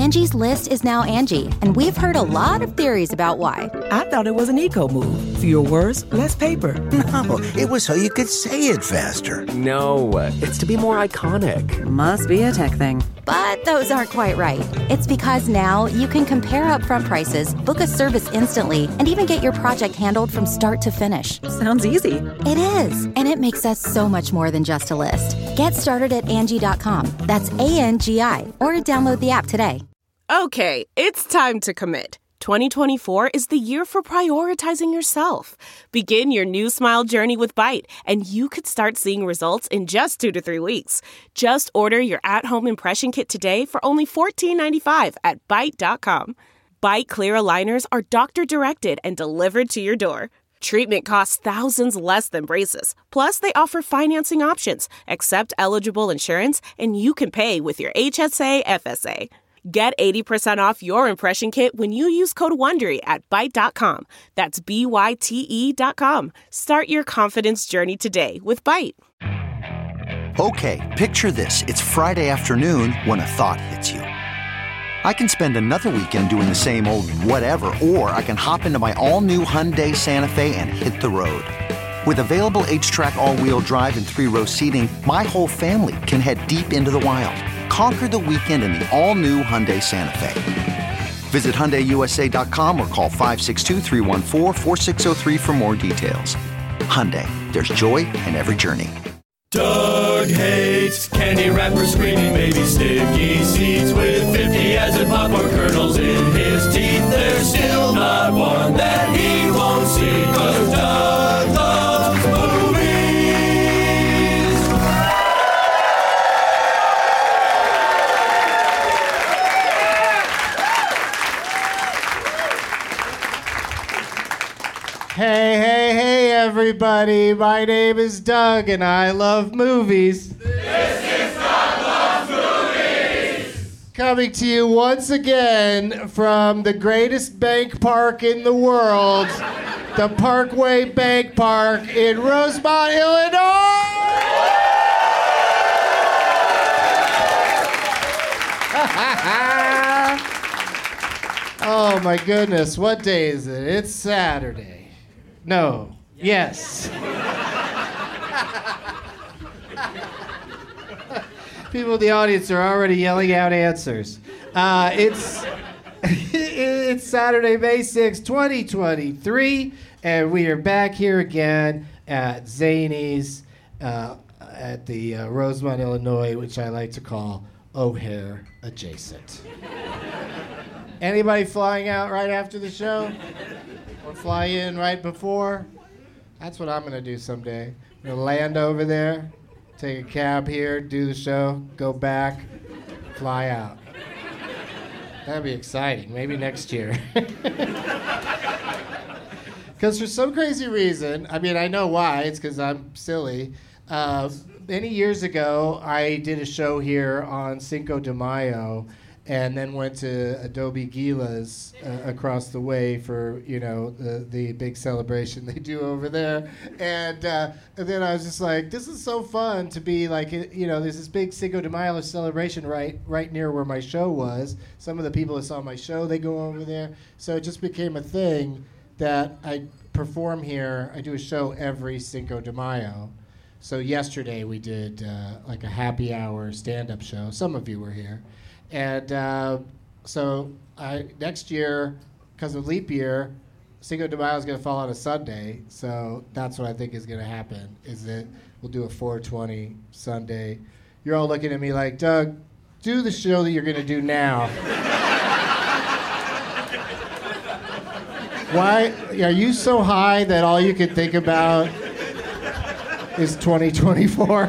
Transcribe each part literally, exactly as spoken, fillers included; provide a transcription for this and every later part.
Angie's List is now Angie, and we've heard a lot of theories about why. I thought it was an eco move. Fewer words, less paper. No, it was so you could say it faster. No, it's to be more iconic. Must be a tech thing. But those aren't quite right. It's because now you can compare upfront prices, book a service instantly, and even get your project handled from start to finish. Sounds easy. It is, and it makes us so much more than just a list. Get started at Angie dot com. That's A N G I, or download the app today. Okay, it's time to commit. twenty twenty-four is the year for prioritizing yourself. Begin your new smile journey with Byte, and you could start seeing results in just two to three weeks. Just order your at-home impression kit today for only fourteen ninety-five at Byte dot com. Byte Clear aligners are doctor-directed and delivered to your door. Treatment costs thousands less than braces. Plus, they offer financing options, accept eligible insurance, and you can pay with your H S A F S A. Get eighty percent off your impression kit when you use code WONDERY at Byte dot com. That's B Y T E dot com. Start your confidence journey today with Byte. Okay, picture this. It's Friday afternoon when a thought hits you. I can spend another weekend doing the same old whatever, or I can hop into my all-new Hyundai Santa Fe and hit the road. With available H-Track all-wheel drive and three-row seating, my whole family can head deep into the wild. Conquer the weekend in the all-new Hyundai Santa Fe. Visit Hyundai U S A dot com or call five six two, three one four, four six zero three for more details. Hyundai, there's joy in every journey. Doug hates candy wrappers, screaming baby sticky seeds with fifty as in popcorn kernels in his teeth. There's still not one that he won't see, 'cause Doug loves movies. Hey, hey, hey, everybody. My name is Doug, and I love movies. This is Doug Loves Movies. Coming to you once again from the greatest bank park in the world, the Parkway Bank Park in Rosemont, Illinois. Oh, my goodness. What day is it? It's Saturday. No. Yes. People in the audience are already yelling out answers. Uh, it's it's Saturday, May sixth, twenty twenty-three, and we are back here again at Zany's uh, at the uh, Rosemont, Illinois, which I like to call O'Hare adjacent. Anybody flying out right after the show? Or fly in right before? That's what I'm going to do someday. I'm going to land over there, take a cab here, do the show, go back, fly out. That'd be exciting. Maybe next year. Because for some crazy reason, I mean, I know why. It's because I'm silly. Uh, many years ago, I did a show here on Cinco de Mayo, and then went to Adobe Gila's uh, across the way for, you know, the, the big celebration they do over there. And, uh, and then I was just like, this is so fun to be like, you know, there's this big Cinco de Mayo celebration right right near where my show was. Some of the people that saw my show, they go over there. So it just became a thing that I perform here. I do a show every Cinco de Mayo. So yesterday we did uh, like a happy hour stand-up show. Some of you were here. And uh, so I, next year, because of leap year, Cinco de Mayo is going to fall on a Sunday. So that's what I think is going to happen, is that we'll do a four twenty Sunday. You're all looking at me like, Doug, do the show that you're going to do now. Why are you so high that all you can think about is twenty twenty-four?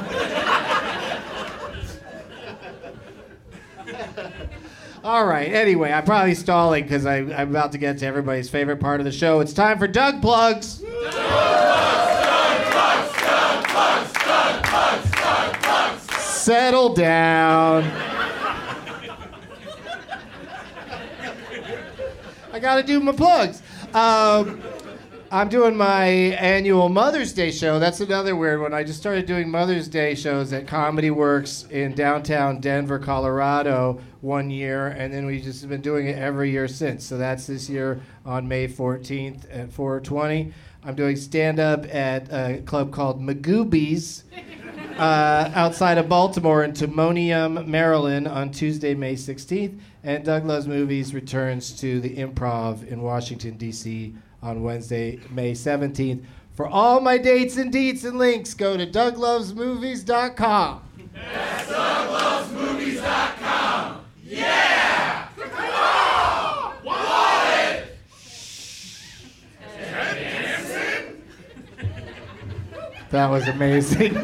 All right, anyway, I'm probably stalling because I'm about to get to everybody's favorite part of the show. It's time for Doug Plugs. Doug Plugs, Doug Plugs, Doug Plugs, Doug Plugs, Doug Plugs. Settle down. I got to do my plugs. Um, I'm doing my annual Mother's Day show. That's another weird one. I just started doing Mother's Day shows at Comedy Works in downtown Denver, Colorado one year, and then we've just been doing it every year since. So that's this year on May fourteenth at four twenty. I'm doing stand-up at a club called Magoobies uh, outside of Baltimore in Timonium, Maryland on Tuesday, May sixteenth. And Doug Loves Movies returns to the Improv in Washington, D C on Wednesday, May seventeenth. For all my dates and deets and links, go to doug loves movies dot com. That's doug loves movies dot com. Yeah! Oh, wallet! That was amazing.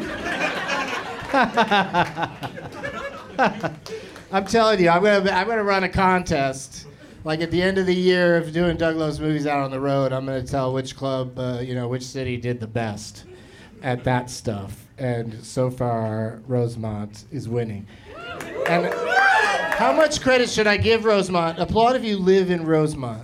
I'm telling you, I'm gonna I'm gonna run a contest. Like at the end of the year of doing Doug Loves Movies out on the road, I'm gonna tell which club, uh, you know, which city did the best at that stuff. And so far, Rosemont is winning. And how much credit should I give Rosemont? Applaud if you live in Rosemont.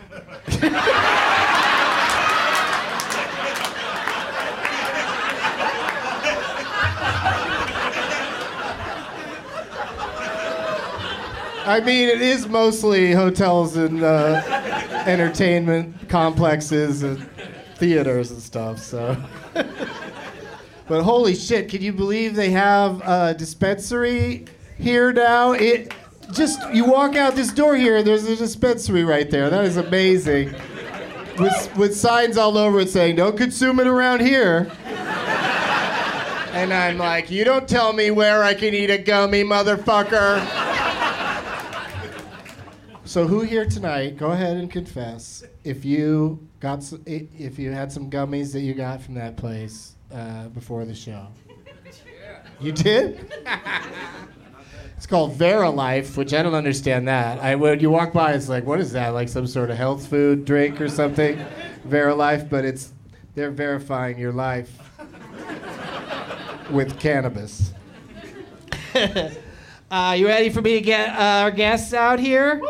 I mean, it is mostly hotels and uh, entertainment complexes and theaters and stuff, so. But holy shit, can you believe they have a dispensary here now? It just, you walk out this door here, there's a dispensary right there. That is amazing. With, with signs all over it saying, don't consume it around here. And I'm like, you don't tell me where I can eat a gummy, motherfucker. So who here tonight, go ahead and confess, if you got some, if you had some gummies that you got from that place uh, before the show? Yeah. You did? It's called Verilife, which I don't understand that. I when you walk by, it's like, what is that? Like some sort of health food drink or something? Verilife, but it's they're verifying your life with cannabis. Uh, you ready for me to get uh, our guests out here?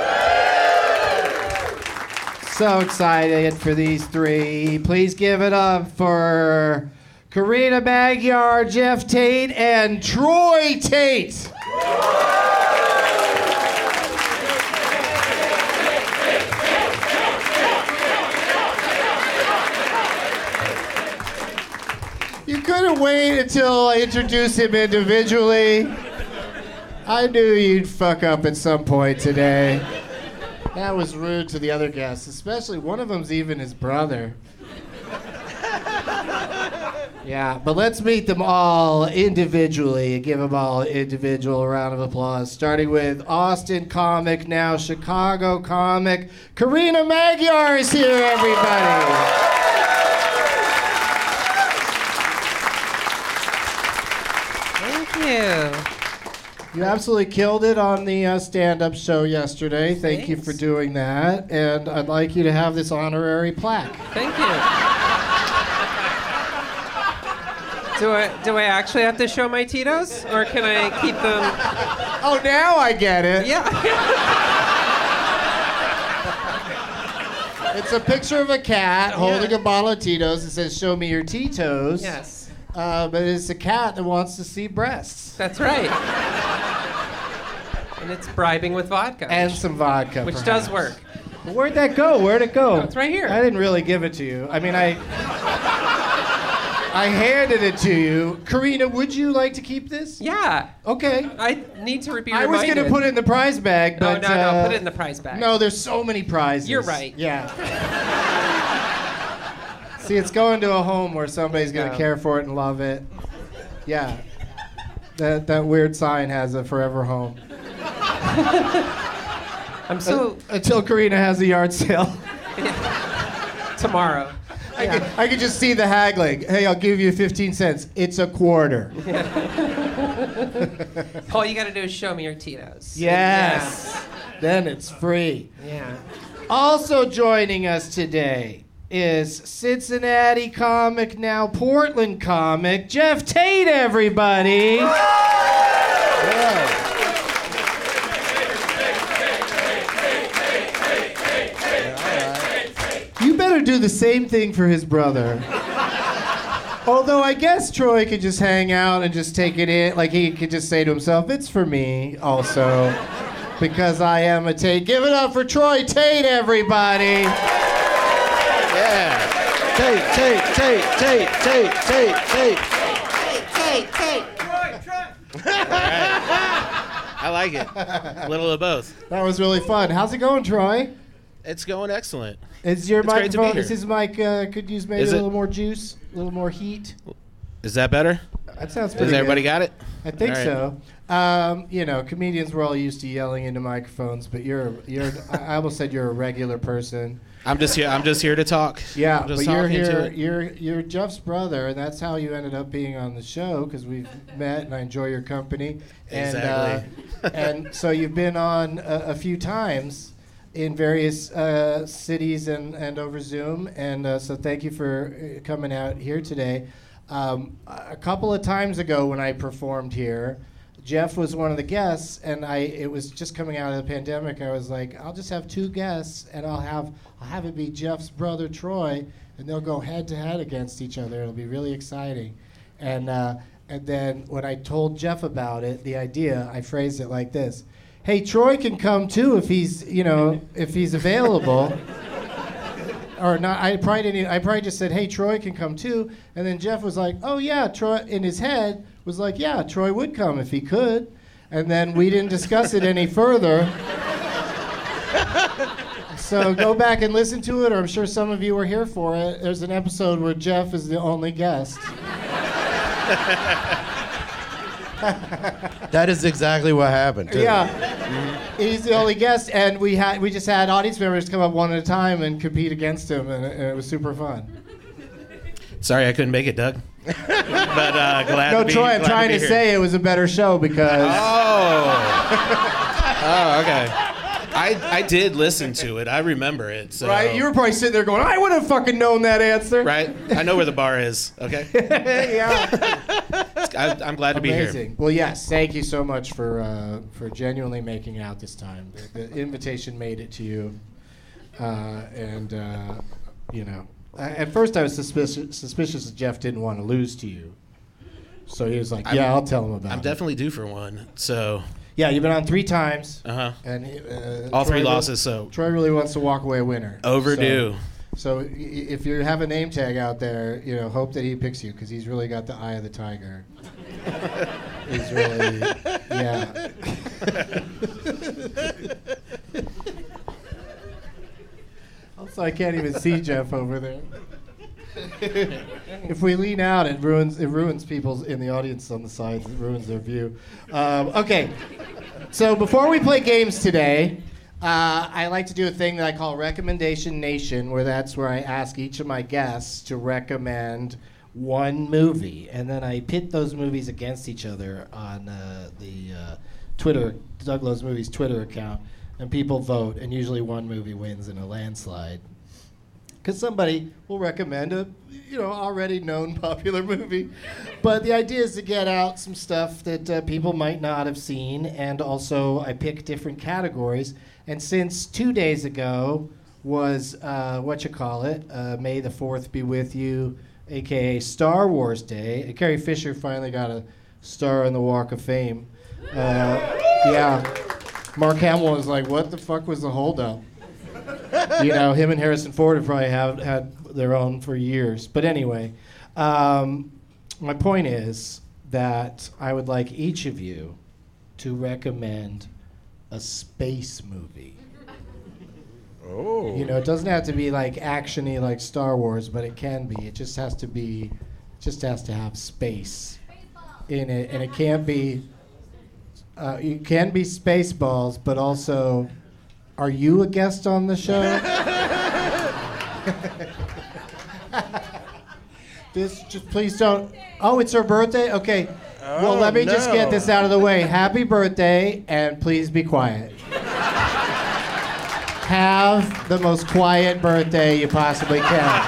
So excited for these three. Please give it up for Karina Magyar, Jeff Tate, and Troy Tate. You couldn't wait until I introduced him individually. I knew you'd fuck up at some point today. That was rude to the other guests, especially one of them's even his brother. Yeah, but let's meet them all individually and give them all an individual round of applause, starting with Austin comic, now Chicago comic. Karina Magyar is here, everybody. Thank you. You absolutely killed it on the uh, stand-up show yesterday. Thank Thanks. you for doing that. And I'd like you to have this honorary plaque. Thank you. Do I do I actually have to show my Tito's, or can I keep them? Oh, now I get it. Yeah. It's a picture of a cat holding a bottle of Tito's. It says, "Show me your Tito's." Yes. Uh, but it's a cat that wants to see breasts. That's right. And it's bribing with vodka. And some vodka, Which perhaps. does work. But where'd that go? Where'd it go? Oh, it's right here. I didn't really give it to you. I mean, I... I handed it to you. Karina, would you like to keep this? Yeah. Okay. I need to be I was reminded. going to put it in the prize bag, No, but... no, no. uh, Put it in the prize bag. No, there's so many prizes. You're right. Yeah. See, it's going to a home where somebody's going to No. care for it and love it. Yeah. That that weird sign has a forever home. I'm so... Uh, until Karina has a yard sale. Tomorrow. I, could, I could just see the haggling. Hey, I'll give you fifteen cents. It's a quarter. All you got to do is show me your Tito's. Yes. Then it's free. Yeah. Also joining us today is Cincinnati comic, now Portland comic, Jeff Tate, everybody. Yeah. You better do the same thing for his brother. Although I guess Troy could just hang out and just take it in. Like he could just say to himself, it's for me also. Because I am a Tate. Give it up for Troy Tate, everybody. Yeah. Tate, Tate, Tate, Tate, Tate, Tate, Tate. Tate, Tate. I like it. A little of both. That was really fun. How's it going, Troy? It's going excellent. Is your It's great to be microphone, here. is his mic, uh, could use maybe Is a it? little more juice, a little more heat? Is that better? That sounds pretty Has everybody good. got it? I think All right. so. Um, you know, comedians were all used to yelling into microphones, but you're, you're. I almost said you're a regular person. I'm just here. I'm just here to talk. Yeah, I'm just but you're talking to here. it. You're you're Jeff's brother, and that's how you ended up being on the show because we've met, and I enjoy your company. Exactly. And, uh, and so you've been on a, a few times in various uh, cities and, and over Zoom, and uh, so thank you for uh, coming out here today. Um, a couple of times ago when I performed here, Jeff was one of the guests, and I it was just coming out of the pandemic. I was like, I'll just have two guests, and I'll have I'll have it be Jeff's brother Troy, and they'll go head to head against each other. It'll be really exciting. And uh, and then when I told Jeff about it, the idea, I phrased it like this: hey, Troy can come too if he's you know if he's available. Or not, I probably didn't. I probably just said, "Hey, Troy can come too," and then Jeff was like, "Oh yeah, Troy." In his head was like, "Yeah, Troy would come if he could," and then we didn't discuss it any further. So go back and listen to it, or I'm sure some of you were here for it. There's an episode where Jeff is the only guest. That is exactly what happened, too. Yeah, he's the only guest, and we had we just had audience members come up one at a time and compete against him, and it, and it was super fun. Sorry, I couldn't make it, Doug. but uh, glad No, to be Troy, I'm glad trying to, to, be here. say it was a better show because. Oh. Oh, okay. I I did listen to it. I remember it. So. Right? You were probably sitting there going, I would have fucking known that answer. Right? I know where the bar is, okay? Yeah. I, I'm glad to be here. Amazing. Well, yes, thank you so much for uh, for genuinely making it out this time. The, the invitation made it to you. Uh, and, uh, you know, a- at first I was suspicious, suspicious that Jeff didn't want to lose to you. So he was like, yeah, I'm- I'll tell him about I'm it. definitely due for one, so... Yeah, you've been on three times. Uh-huh. And uh, All Troy three really- losses, so... Troy really wants to walk away a winner. Overdue. So, so y- if you have a name tag out there, you know, hope that he picks you because he's really got the eye of the tiger. He's really, yeah. Also, I can't even see Jeff over there. If we lean out, it ruins it ruins people's in the audience on the sides. It ruins their view. Um, okay, so before we play games today, uh, I like to do a thing that I call Recommendation Nation, where that's where I ask each of my guests to recommend one movie, and then I pit those movies against each other on uh, the uh, Twitter, Doug Loves Movies Twitter account, and people vote, and usually one movie wins in a landslide. Because somebody will recommend a, you know, already known popular movie. But the idea is to get out some stuff that uh, people might not have seen, and also I pick different categories. And since two days ago was, uh, what you call it, uh, May the fourth be with you, a k a. Star Wars Day, and Carrie Fisher finally got a star on the Walk of Fame. Uh, yeah. Mark Hamill was like, what the fuck was the holdup? You know, him and Harrison Ford have probably have had their own for years. But anyway, um, my point is that I would like each of you to recommend a space movie. Oh. You know, it doesn't have to be like actiony like Star Wars, but it can be. It just has to be, just has to have space in it, and it can't be. Uh, it can be Spaceballs, but also, are you a guest on the show? This just please don't. Oh, it's her birthday. Okay. Well, Oh, let me just get no. this out of the way. Happy birthday, and please be quiet. Have the most quiet birthday you possibly can.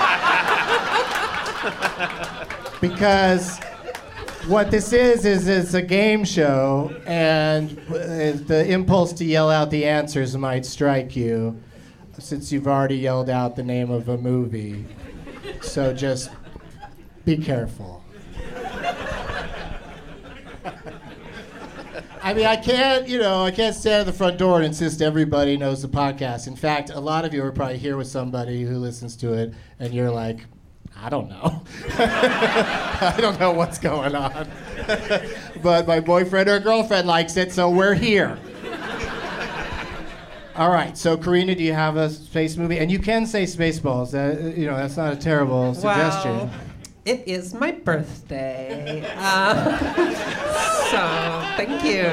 Because what this is, is it's a game show, and uh, the impulse to yell out the answers might strike you. since you've already yelled out the name of a movie. So just be careful. I mean, I can't, you know, I can't stand at the front door and insist everybody knows the podcast. In fact, a lot of you are probably here with somebody who listens to it, and you're like, I don't know. I don't know what's going on. But my boyfriend or girlfriend likes it, so we're here. All right, so Karina, do you have a space movie? And you can say Spaceballs. That, you know, that's not a terrible suggestion. Well, it is my birthday. Uh, so, thank you.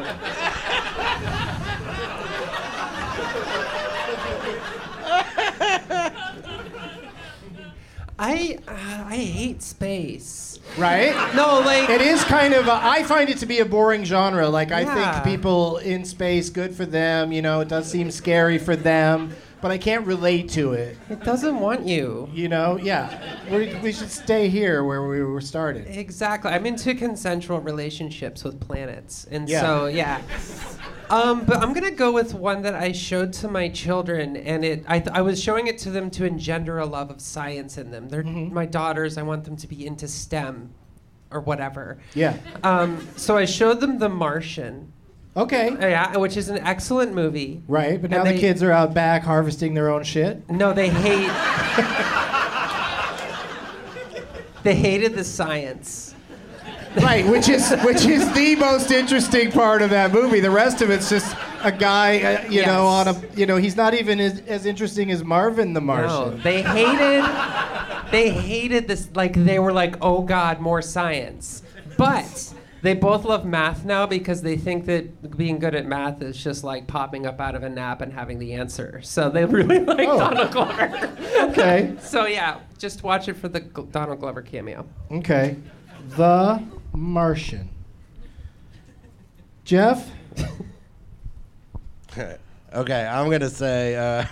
I uh, I hate space. Right? No, like it is kind of. A, I find it to be a boring genre. Like I Yeah. think people in space, good for them. You know, it does seem scary for them, but I can't relate to it. it doesn't want you. You know? Yeah. We we should stay here where we were started. Exactly. I'm into consensual relationships with planets, and Yeah. so yeah. Um, but I'm gonna go with one that I showed to my children, and it I, th- I was showing it to them to engender a love of science in them. They're Mm-hmm. my daughters. I want them to be into STEM, or whatever. Yeah. Um, so I showed them The Martian. Okay. Uh, yeah, which is an excellent movie. Right, but now And the they- kids are out back harvesting their own shit. No, they hate. They hated the science. Right, which is which is the most interesting part of that movie. The rest of it's just a guy, uh, you Yes. know, on a, you know, he's not even as, as interesting as Marvin the No, Martian. they hated. They hated this. Like they were like, "Oh God, more science." But they both love math now because they think that being good at math is just like popping up out of a nap and having the answer. So they really like Oh. Donald Glover. Okay, So yeah, just watch it for the G- Donald Glover cameo. okay. The Martian. Jeff? Okay, I'm gonna say. Uh,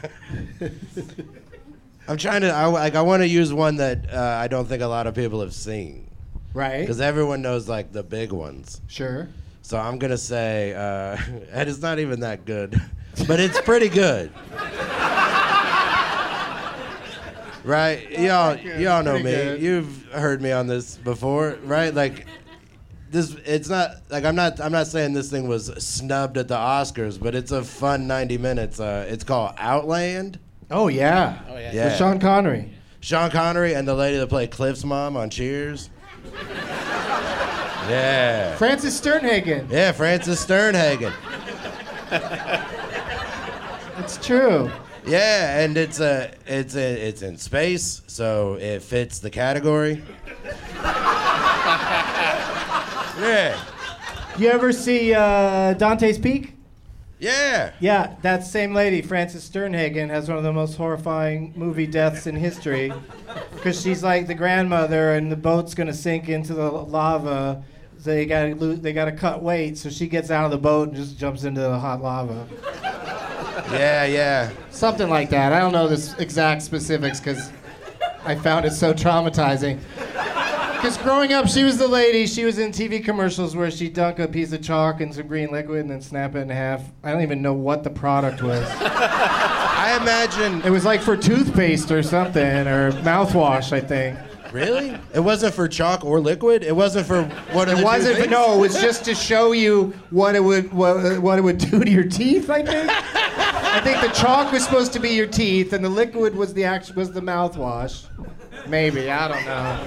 I'm trying to. I, like, I want to use one that uh, I don't think a lot of people have seen, Right. because everyone knows like the big ones. Sure. So I'm gonna say, uh, and it's not even that good, but it's pretty good. Right? Y'all, y'all know Pretty me. good. You've heard me on this before, right? Like, this. It's not like I'm not. I'm not saying this thing was snubbed at the Oscars, but it's a fun ninety minutes. Uh, it's called Outland. Oh, yeah. Oh, yeah. Yeah. With Sean Connery. Sean Connery and the lady that played Cliff's mom on Cheers. Yeah. Francis Sternhagen. Yeah, Francis Sternhagen. It's true. Yeah, and it's a it's a, it's in space, so it fits the category. Yeah. You ever see uh, Dante's Peak? Yeah. Yeah, that same lady, Frances Sternhagen, has one of the most horrifying movie deaths in history. Because she's like the grandmother, and the boat's gonna sink into the lava. So they gotta lo- they gotta cut weight. So she gets out of the boat and just jumps into the hot lava. Yeah, yeah. Something like that. I don't know the exact specifics because I found it so traumatizing. Because growing up, she was the lady. She was in T V commercials where she'd dunk a piece of chalk in some green liquid and then snap it in half. I don't even know what the product was. I imagine. It was like for toothpaste or something, or mouthwash, I think. Really? It wasn't for chalk or liquid. It wasn't for what It wasn't. things? No, it was just to show you what it would what, what it would do to your teeth. I think. I think the chalk was supposed to be your teeth, and the liquid was the act- was the mouthwash. Maybe, I don't know.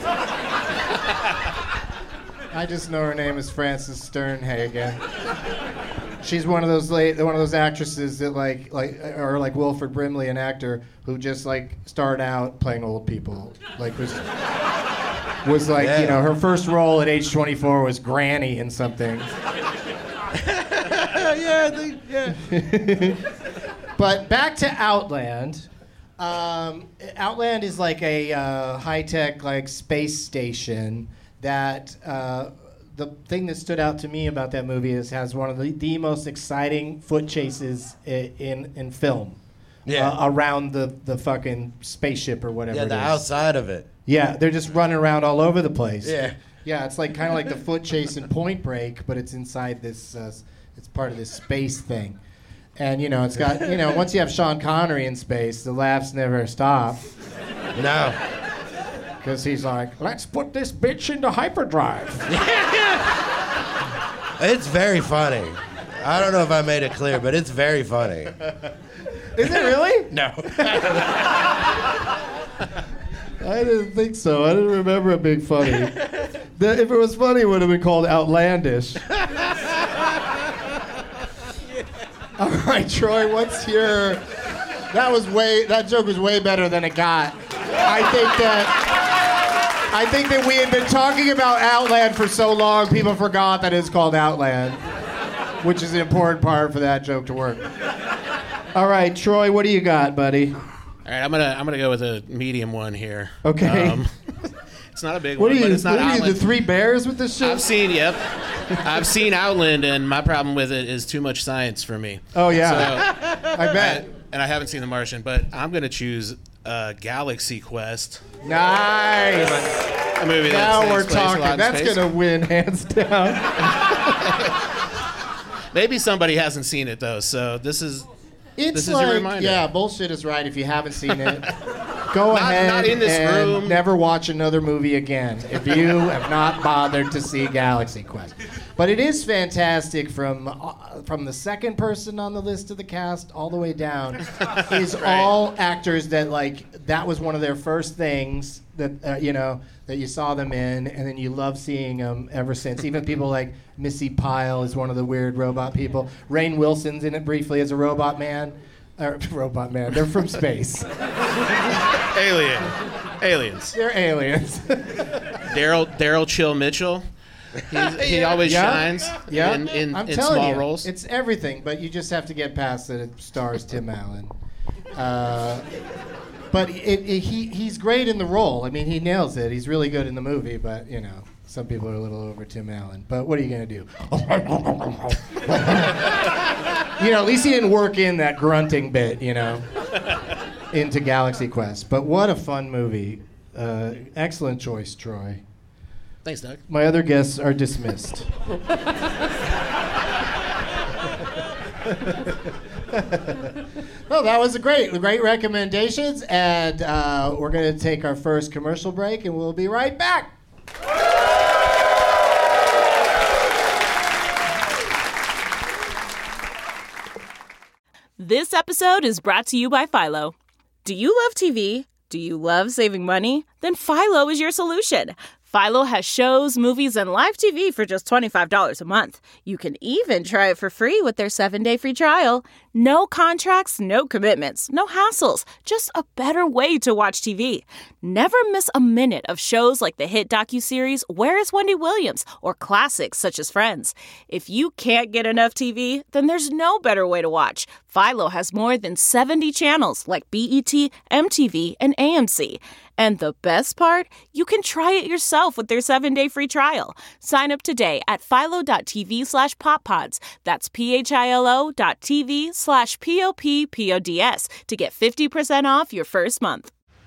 I just know her name is Frances Sternhagen. She's one of those late, one of those actresses that like like or like Wilford Brimley, an actor who just like started out playing old people. Like was was like Yeah. you know her first role at age twenty-four was Granny in something. yeah, they, yeah. But back to Outland. Um, Outland is like a uh, high-tech like space station that uh, the thing that stood out to me about that movie is has one of the, the most exciting foot chases i- in in film. Yeah. Uh, around the, the fucking spaceship or whatever. Yeah, it the is. outside of it. Yeah, they're just running around all over the place. Yeah. Yeah, it's like kind of like the foot chase in Point Break, but it's inside this. Uh, s- it's part of this space thing. And, you know, it's got, you know, once you have Sean Connery in space, the laughs never stop. No. Because he's like, let's put this bitch into hyperdrive. It's very funny. I don't know if I made it clear, but it's very funny. Is it really? No. I didn't think so. I didn't remember it being funny. The, if it was funny, it would have been called outlandish. All right, Troy, what's your... That was way... That joke was way better than it got. I think that... I think that we had been talking about Outland for so long, people forgot that it's called Outland, which is an important part for that joke to work. All right, Troy, what do you got, buddy? All right, I'm gonna I'm gonna go with a medium one here. Okay. Um, it's not a big what one, are you, but it's not what are you, Outland. the Three Bears with this shit? I've seen, yep. I've seen Outland, and my problem with it is too much science for me. Oh yeah, so, I bet. I, and I haven't seen The Martian, but I'm gonna choose uh, Galaxy Quest. Nice. A movie that now takes we're place a lot talking. in That's space. gonna win hands down. Maybe somebody hasn't seen it though, so this is It's this is like, your reminder. yeah, bullshit is right if you haven't seen it. Go Not- ahead not in this and room. never watch another movie again if you have not bothered to see Galaxy Quest. But it is fantastic from uh, from the second person on the list of the cast all the way down. Is Right. all actors that like that was one of their first things that uh, you know that you saw them in, and then you love seeing them ever since. Even people like Missy Pyle is one of the weird robot people. Rainn Wilson's in it briefly as a robot man. Or, robot man. They're from space. Alien. Aliens. They're aliens. Daryl Daryl Chill Mitchell. He's, he always Yeah. shines Yeah, in, in, I'm in telling small you, roles. it's everything. But you just have to get past that it stars Tim Allen. Uh, but it, it, he he's great in the role. I mean, he nails it. He's really good in the movie. But you know, some people are a little over Tim Allen. But what are you gonna do? You know, at least he didn't work in that grunting bit. You know, into Galaxy Quest. But what a fun movie. Uh, excellent choice, Troy. Thanks, Doug. My other guests are dismissed. Well, that was a great, great recommendations, and uh, we're going to take our first commercial break, and we'll be right back. This episode is brought to you by Philo. Do you love T V? Do you love saving money? Then Philo is your solution. Philo has shows, movies, and live T V for just twenty-five dollars a month. You can even try it for free with their seven-day free trial. No contracts, no commitments, no hassles. Just a better way to watch T V. Never miss a minute of shows like the hit docuseries Where is Wendy Williams? Or classics such as Friends. If you can't get enough T V, then there's no better way to watch. Philo has more than seventy channels like B E T, M T V, and A M C. And the best part? You can try it yourself with their seven-day free trial. Sign up today at philo.tv slash poppods. That's P-H-I-L-O dot TV slash P-O-P-P-O-D-S to get fifty percent off your first month.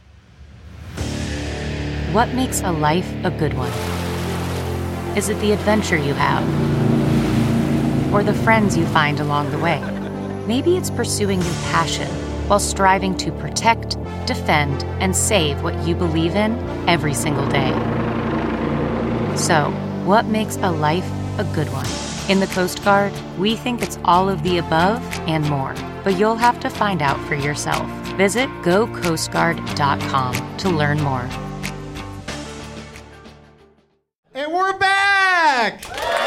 What makes a life a good one? Is it the adventure you have? Or the friends you find along the way? Maybe it's pursuing your passion while striving to protect, defend, and save what you believe in every single day. So, what makes a life a good one? In the Coast Guard, we think it's all of the above and more, but you'll have to find out for yourself. Visit go coast guard dot com to learn more. And we're back!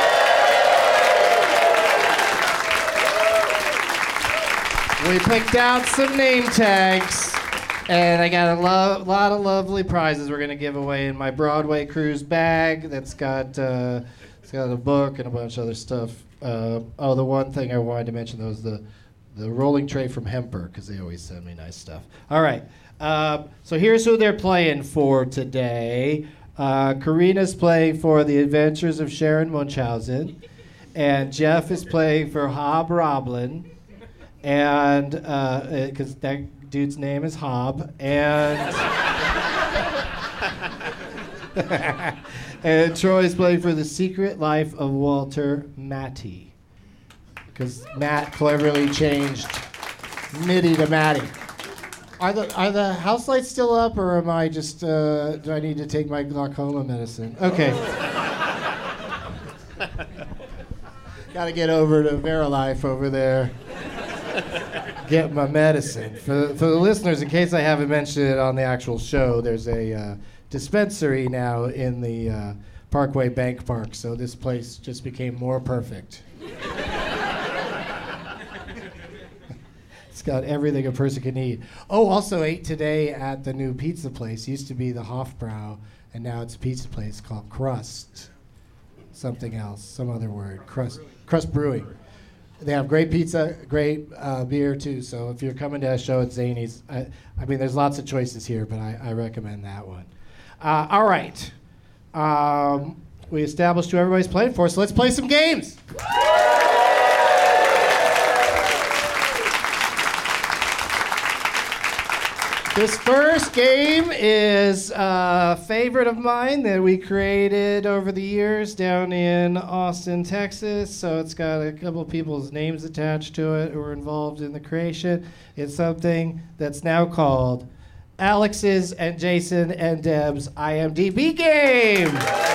We picked out some name tags, and I got a lo- lot of lovely prizes we're going to give away in my Broadway Cruise bag that's got, uh, it's got a book and a bunch of other stuff. Uh, oh, the one thing I wanted to mention, though, is the, the rolling tray from Hemper, because they always send me nice stuff. All right, uh, so here's who they're playing for today. Uh, Karina's playing for The Adventures of Sharon Munchausen, and Jeff is playing for Hob Roblin. And because uh, that dude's name is Hob, and and Troy's playing for The Secret Life of Walter Matty. because Matt cleverly changed Mitty to Matty. Are the are the house lights still up, or am I just? Uh, do I need to take my glaucoma medicine? Okay. Got to get over to Verilife over there. Get my medicine. For for the listeners, in case I haven't mentioned it on the actual show, there's a uh, dispensary now in the uh, Parkway Bank Park, so this place just became more perfect. It's got everything a person can need. Oh, also ate today at the new pizza place. Used to be the Hofbrau, and now it's a pizza place called Crust. Something else, some other word. Crust, Crust Brewing. They have great pizza, great uh, beer too. So if you're coming to a show at Zany's, I, I mean, there's lots of choices here, but I, I recommend that one. Uh, all right. Um, we established who everybody's playing for, so let's play some games. This first game is a favorite of mine that we created over the years down in Austin, Texas. So it's got a couple of people's names attached to it who were involved in the creation. It's something that's now called Alex's and Jason and Deb's IMDb game.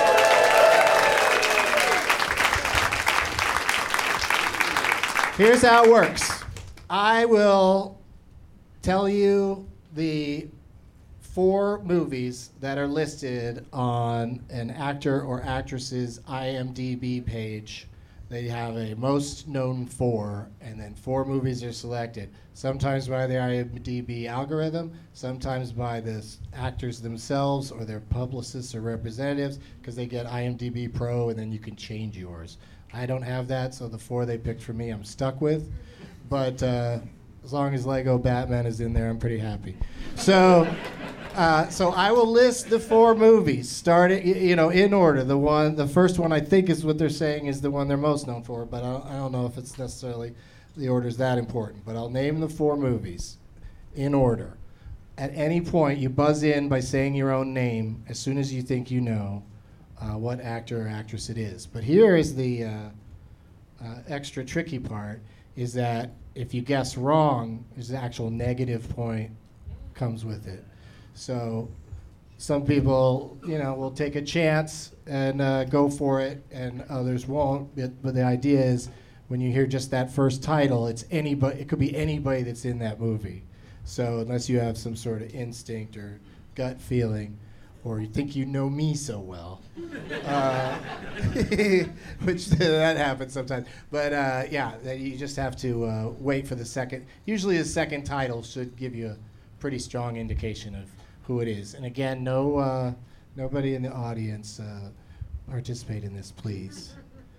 Here's how it works. I will tell you the four movies that are listed on an actor or actress's IMDb page. They have a most known for, and then four movies are selected. Sometimes by the IMDb algorithm, sometimes by the s- actors themselves or their publicists or representatives, because they get IMDb Pro and then you can change yours. I don't have that, so the four they picked for me I'm stuck with. But uh, as long as Lego Batman is in there, I'm pretty happy. So, uh, so I will list the four movies, starting, you know, in order. The one, the first one, I think, is what they're saying is the one they're most known for, but I don't, I don't know if it's necessarily the order's that important. But I'll name the four movies in order. At any point, you buzz in by saying your own name as soon as you think you know uh, what actor or actress it is. But here is the uh, uh, extra tricky part: is that if you guess wrong, there's an actual negative point comes with it. So some people, you know, will take a chance and uh, go for it, and others won't. But, but the idea is, when you hear just that first title, it's anybody. It could be anybody that's in that movie. So unless you have some sort of instinct or gut feeling, or you think you know me so well, uh, which that happens sometimes. But uh, yeah, that you just have to uh, wait for the second. Usually the second title should give you a pretty strong indication of who it is. And again, no, uh, nobody in the audience uh, participate in this, please.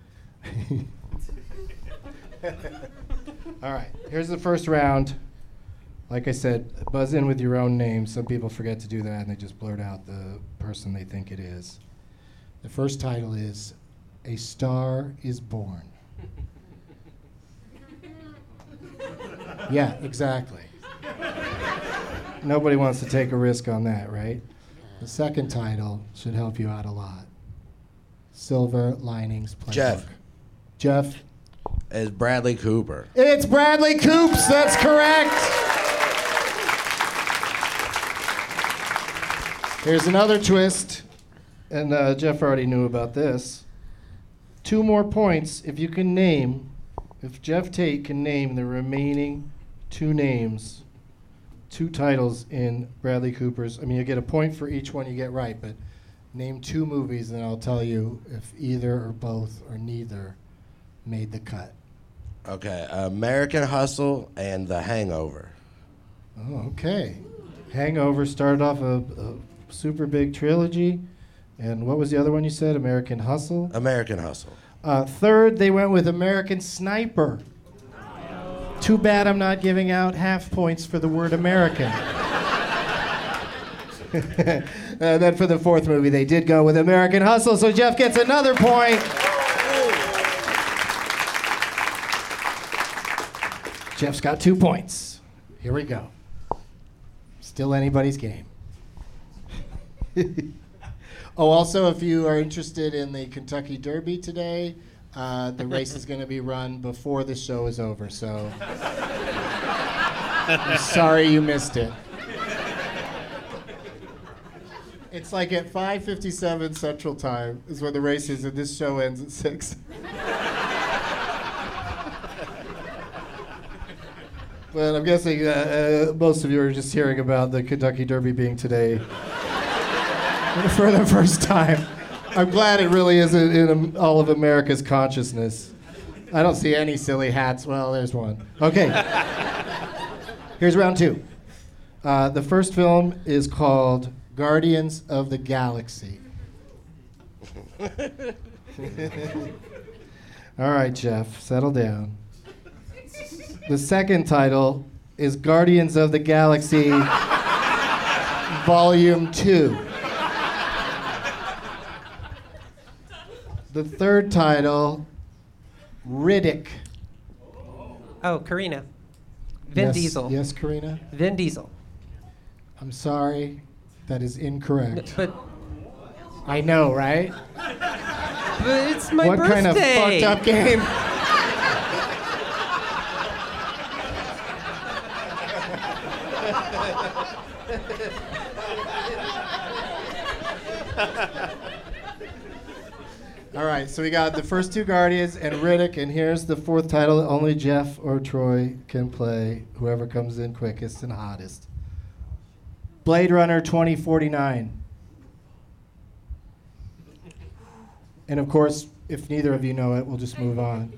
All right, here's the first round. Like I said, buzz in with your own name. Some people forget to do that and they just blurt out the person they think it is. The first title is A Star is Born. Yeah, exactly. Nobody wants to take a risk on that, right? The second title should help you out a lot. Silver Linings Playbook. Jeff. Jeff? Is Bradley Cooper. It's Bradley Coops, that's correct. Here's another twist, and uh, Jeff already knew about this. Two more points if you can name, if Jeff Tate can name the remaining two names, two titles in Bradley Cooper's. I mean, you get a point for each one you get right, but name two movies, and I'll tell you if either or both or neither made the cut. Okay, American Hustle and The Hangover. Oh, okay. Hangover started off a, a super big trilogy. And what was the other one you said? American Hustle? American Hustle. Uh, third, they went with American Sniper. Too bad I'm not giving out half points for the word American. And then for the fourth movie, they did go with American Hustle, so Jeff gets another point. Jeff's got two points. Here we go. Still anybody's game. Oh, also, if you are interested in the Kentucky Derby today, Uh, the race is going to be run before the show is over, so I'm sorry you missed it. It's like at five fifty-seven Central Time is when the race is, and this show ends at six. But I'm guessing uh, uh, most of you are just hearing about the Kentucky Derby being today for the first time. I'm glad it really is in, in all of America's consciousness. I don't see any silly hats. Well, there's one. Okay. Here's round two. Uh, the first film is called Guardians of the Galaxy. All right, Jeff, settle down. The second title is Guardians of the Galaxy Volume two. The third title, Riddick. Oh, Karina. Vin yes, Diesel. Yes, Karina? Vin Diesel. I'm sorry, that is incorrect. But I know, right? But it's my what birthday. What kind of fucked up game? All right, so we got the first two Guardians and Riddick, and here's the fourth title that only Jeff or Troy can play, whoever comes in quickest and hottest. Blade Runner twenty forty-nine. And of course, if neither of you know it, we'll just move on.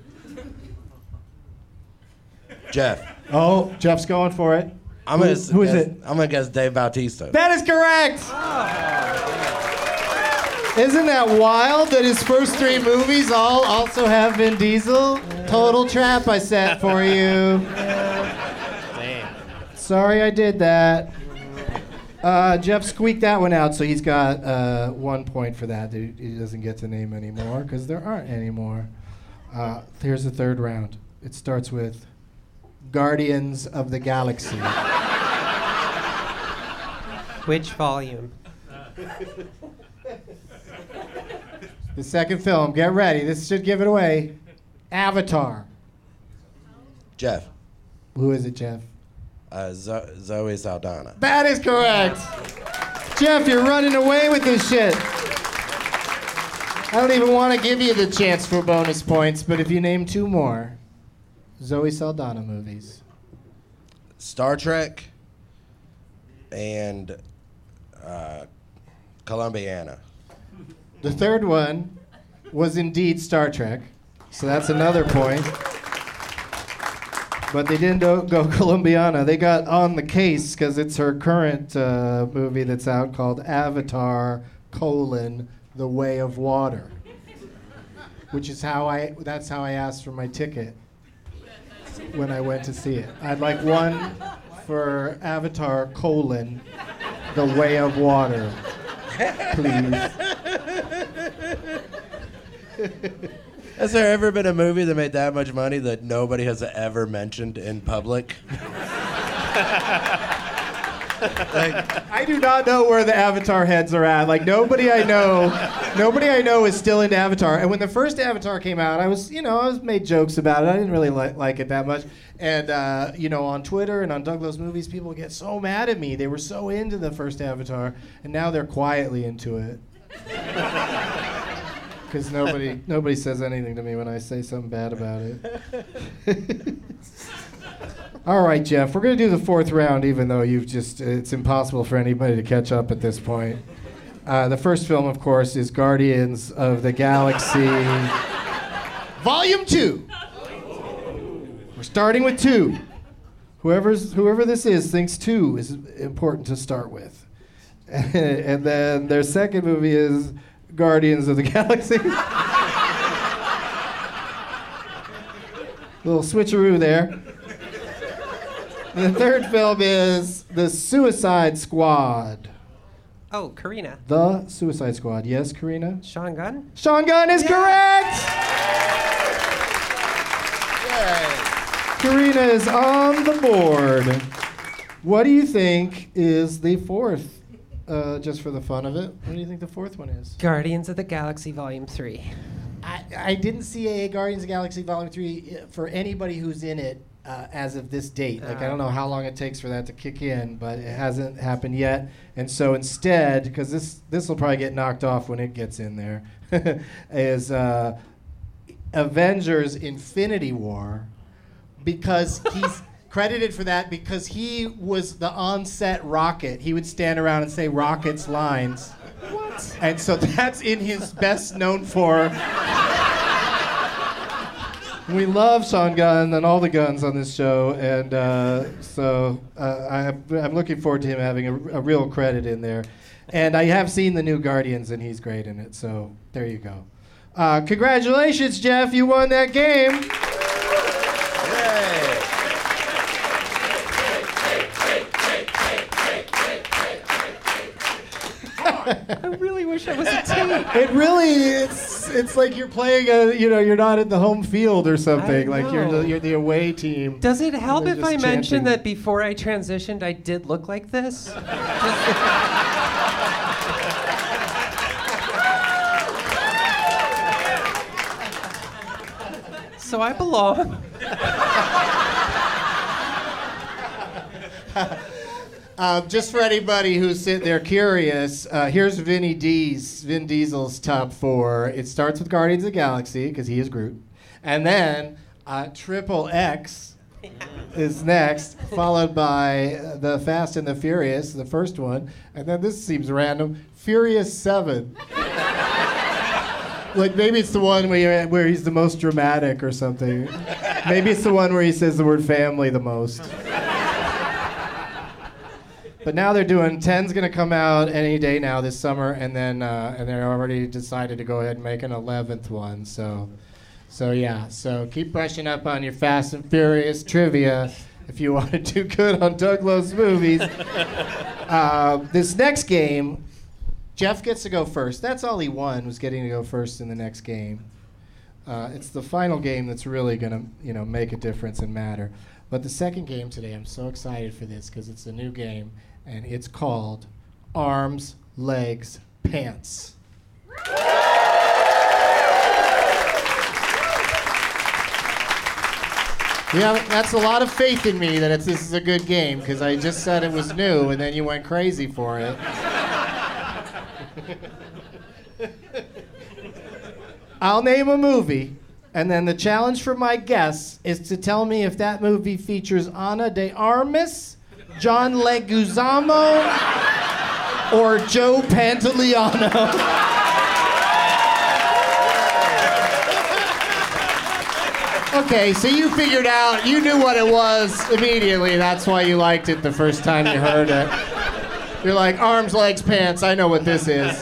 Jeff. Oh, Jeff's going for it. I'm who, gonna who is guess, it? I'm gonna guess Dave Bautista. That is correct! Isn't that wild that his first three movies all also have Vin Diesel? Total trap I set for you. Damn. Sorry I did that. Uh, Jeff squeaked that one out, so he's got uh, one point for that. He he doesn't get to name anymore because there aren't any more. Uh, here's the third round. It starts with Guardians of the Galaxy. Which volume? The second film, get ready. This should give it away. Avatar. Jeff. Who is it, Jeff? Uh, Zo- Zoe Saldana. That is correct. Jeff, you're running away with this shit. I don't even want to give you the chance for bonus points, but if you name two more Zoe Saldana movies. Star Trek and uh, Columbiana. The third one was indeed Star Trek, so that's another point. But they didn't go, go Columbiana. They got on the case because it's her current uh, movie that's out called Avatar: colon, The Way of Water, which is how I. That's how I asked for my ticket when I went to see it. I'd like one for Avatar: colon, The Way of Water, please. Has there ever been a movie that made that much money that nobody has ever mentioned in public? Like, I do not know where the Avatar heads are at. Like, nobody I know, nobody I know is still into Avatar. And when the first Avatar came out, I was, you know, I was made jokes about it. I didn't really li- like it that much. And, uh, you know, on Twitter and on Douglas Movies, people get so mad at me. They were so into the first Avatar, and now they're quietly into it. Because nobody, nobody says anything to me when I say something bad about it. All right, Jeff, we're going to do the fourth round, even though you've just, it's impossible for anybody to catch up at this point. Uh, the first film, of course, is Guardians of the Galaxy Volume two. We're starting with two. Whoever's, whoever this is thinks two is important to start with. And then their second movie is Guardians of the Galaxy. Little switcheroo there. The third film is The Suicide Squad. Oh, Karina. The Suicide Squad. Yes, Karina? Sean Gunn? Sean Gunn is correct! Karina is on the board. What do you think is the fourth? Uh, just for the fun of it, what do you think the fourth one is? Guardians of the Galaxy Volume three. I, I didn't see a Guardians of the Galaxy Volume three for anybody who's in it uh, as of this date. Like, I don't know how long it takes for that to kick in, but it hasn't happened yet. And so instead, because this this will probably get knocked off when it gets in there, is uh, Avengers Infinity War, because he's credited for that because he was the on-set Rocket. He would stand around and say Rocket's lines. What? And so that's in his best known for. We love Sean Gunn and all the guns on this show, and uh, so uh, I, I'm looking forward to him having a, a real credit in there. And I have seen the new Guardians, and he's great in it, so there you go. Uh, congratulations, Jeff, you won that game. I really wish I was a team. It really, it's it's like you're playing a, you know, you're not at the home field or something. Like you're the, you're the away team. Does it help if I just mention chanting. that before I transitioned, I did look like this? So I belong. Uh, just for anybody who's sitting there curious, uh, here's Vinny D's, Vin Diesel's top four. It starts with Guardians of the Galaxy, because he is Groot. And then uh, Triple X is next, followed by uh, the Fast and the Furious, the first one. And then this seems random, Furious seven. Like maybe it's the one where, you're, where he's the most dramatic or something. Maybe it's the one where he says the word family the most. But now they're doing ten's gonna come out any day now this summer, and then uh, and they're already decided to go ahead and make an eleventh one. So, so yeah. So keep brushing up on your Fast and Furious trivia if you want to do good on Doug Loves Movies. uh, this next game, Jeff gets to go first. That's all he won, was getting to go first in the next game. Uh, it's the final game that's really gonna, you know, make a difference and matter. But the second game today, I'm so excited for this because it's a new game, and it's called Arms, Legs, Pants. Yeah, that's a lot of faith in me that it's, this is a good game, because I just said it was new, and then you went crazy for it. I'll name a movie, and then the challenge for my guests is to tell me if that movie features Ana de Armas, John Leguizamo, or Joe Pantoliano. Okay, so you figured out, you knew what it was immediately. That's why you liked it the first time you heard it. You're like, arms, legs, pants, I know what this is.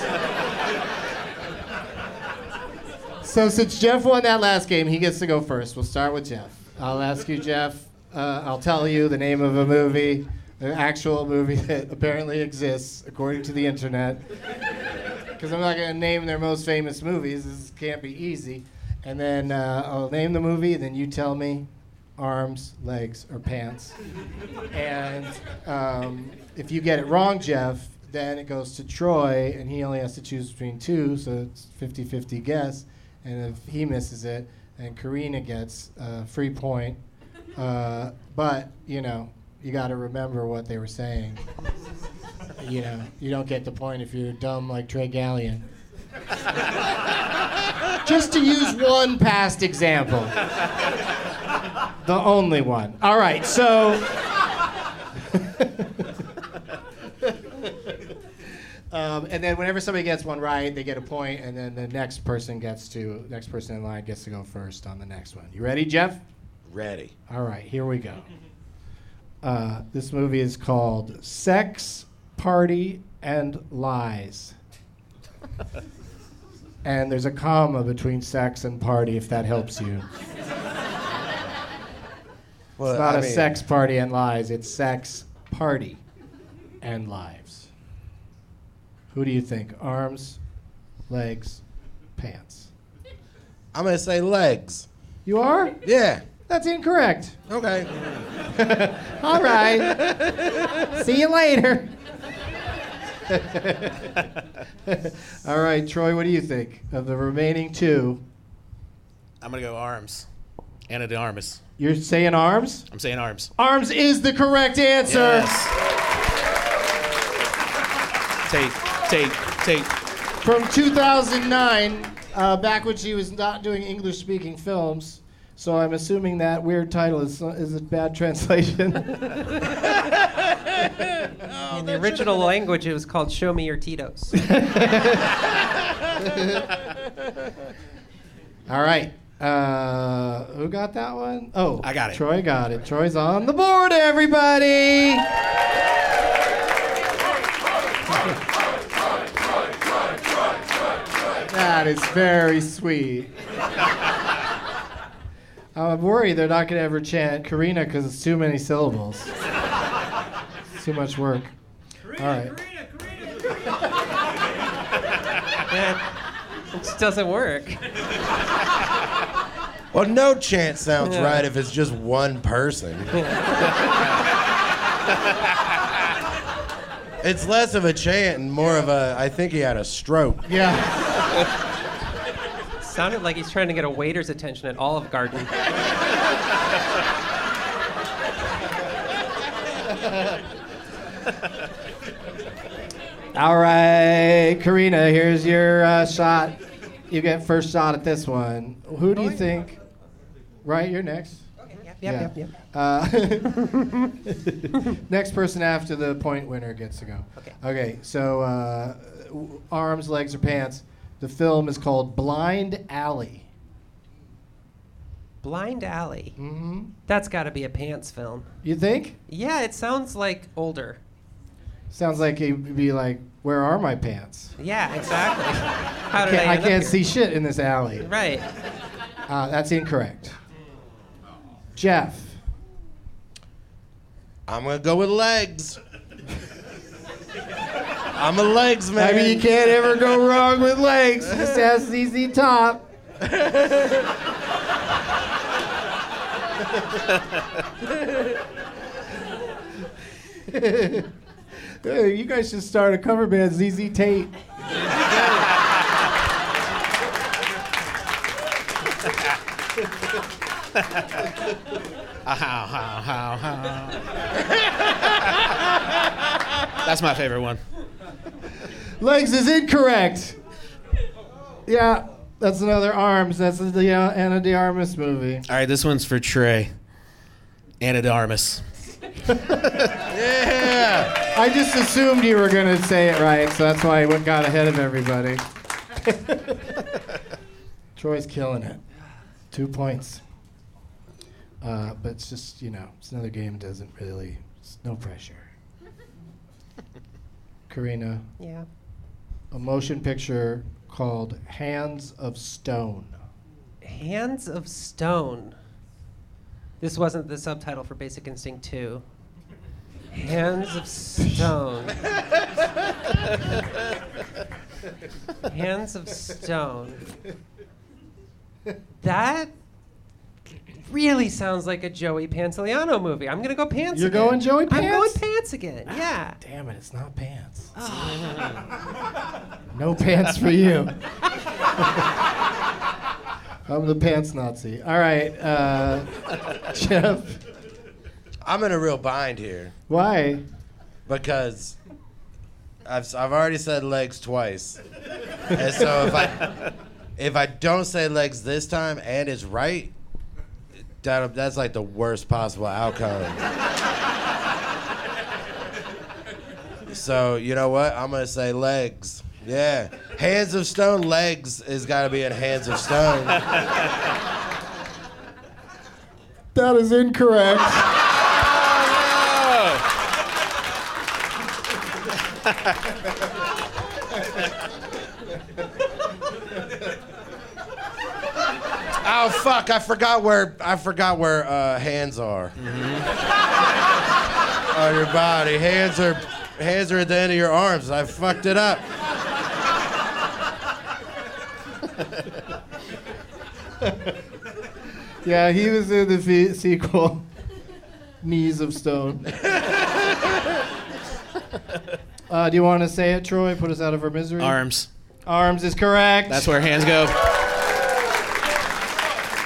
So since Jeff won that last game, he gets to go first. We'll start with Jeff. I'll ask you, Jeff, uh, I'll tell you the name of a movie, an actual movie that apparently exists, according to the internet. Because I'm not going to name their most famous movies. This can't be easy. And then uh, I'll name the movie, then you tell me arms, legs, or pants. And um, if you get it wrong, Jeff, then it goes to Troy, and he only has to choose between two, so it's fifty-fifty guess. And if he misses it, then Karina gets a free point. Uh, but, you know, you got to remember what they were saying. You know, you don't get the point if you're dumb like Trey Gallion. Just to use one past example. The only one. All right, so... Um, and then whenever somebody gets one right, they get a point, and then the next person gets to next person in line gets to go first on the next one. You ready, Jeff? Ready. All right, here we go. Uh, this movie is called Sex, Party, and Lies. And there's a comma between sex and party, if that helps you. Well, it's not I a mean, sex, party, and lies. It's sex, party, and lives. Who do you think? Arms, legs, pants? I'm going to say legs. You are? Yeah. That's incorrect. Okay. All right. See you later. All right, Troy, what do you think? Of the remaining two, I'm gonna go arms. Anna de Armas. You're saying arms? I'm saying arms. Arms is the correct answer. Yes. Take, take, take. From two thousand nine, uh, back when she was not doing English-speaking films. So I'm assuming that weird title is is a bad translation. In the original language, it was called "Show Me Your Tito's." All right. Uh, who got that one? Oh, I got it. Troy got it. Troy's on the board, everybody. That is very sweet. I'm worried they're not going to ever chant Karina because it's too many syllables. It's too much work. All right. It just doesn't work. Well, no chant sounds Yeah. right if it's just one person. It's less of a chant and more of a, I think he had a stroke. Yeah. Sounded like he's trying to get a waiter's attention at Olive Garden. All right, Karina, here's your uh, shot. You get first shot at this one. Who do you think? Right, you're next. Yep, yep, yep. Uh, next person after the point winner gets to go. Okay. Okay, so uh, w- arms, legs, or pants. The film is called Blind Alley. Blind Alley. Mm-hmm. That's got to be a pants film. You think? Yeah, it sounds like older. Sounds like it would be like, where are my pants? Yeah, exactly. How I did I, can't, I end up can't here? see shit in this alley. Right. Uh, that's incorrect. Jeff. I'm gonna go with legs. I'm a legs man. I mean, you can't ever go wrong with legs. Just ask Z Z Top. Hey, you guys should start a cover band, Z Z Tate. How, how, how, how. That's my favorite one. Legs is incorrect. Yeah, that's another arms. That's the uh, Anna de Armas movie. All right, this one's for Trey. Anna de Armas. Yeah. I just assumed you were gonna say it right, so that's why I went got ahead of everybody. Troy's killing it. Two points. Uh, but it's just, you know, it's another game. Doesn't really. It's no pressure. Karina. Yeah. A motion picture called Hands of Stone. Hands of Stone. This wasn't the subtitle for Basic Instinct two. Hands of Stone. Hands of Stone. That really sounds like a Joey Pantoliano movie. I'm gonna go pants You're again. going Joey I'm going Pants? pants again. Yeah. Damn it, it's not pants. No pants for you. I'm the pants Nazi. All right, uh, Jeff. I'm in a real bind here Why? because I've I've already said legs twice, and so if I if I don't say legs this time and it's right, that that's like the worst possible outcome. So you know what? I'm gonna say legs. Yeah, Hands of Stone. Legs has got to be in Hands of Stone. That is incorrect. Oh fuck! I forgot where I forgot where uh, hands are. On your body. Hands are hands are at the end of your arms. I fucked it up. Yeah, he was in the fe- sequel, Knees of Stone. Uh, do you want to say it, Troy? Put us out of our misery. Arms. Arms is correct. That's where hands go.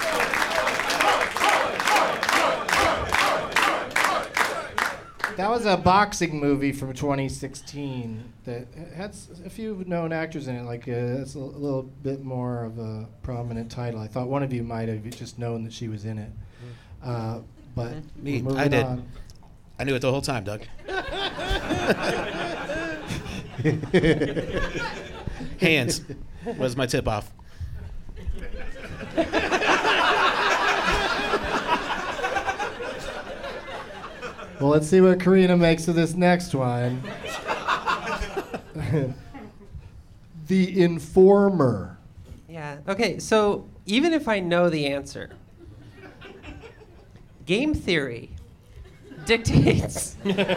was a boxing movie from twenty sixteen that had s- a few known actors in it. Like uh, it's a, l- a little bit more of a prominent title. I thought one of you might have just known that she was in it. Uh, but Me, we're moving I did. on. I knew it the whole time, Doug. Hands was my tip off. Well, let's see what Karina makes of this next one. The Informer. Yeah. Okay. So even if I know the answer, game theory dictates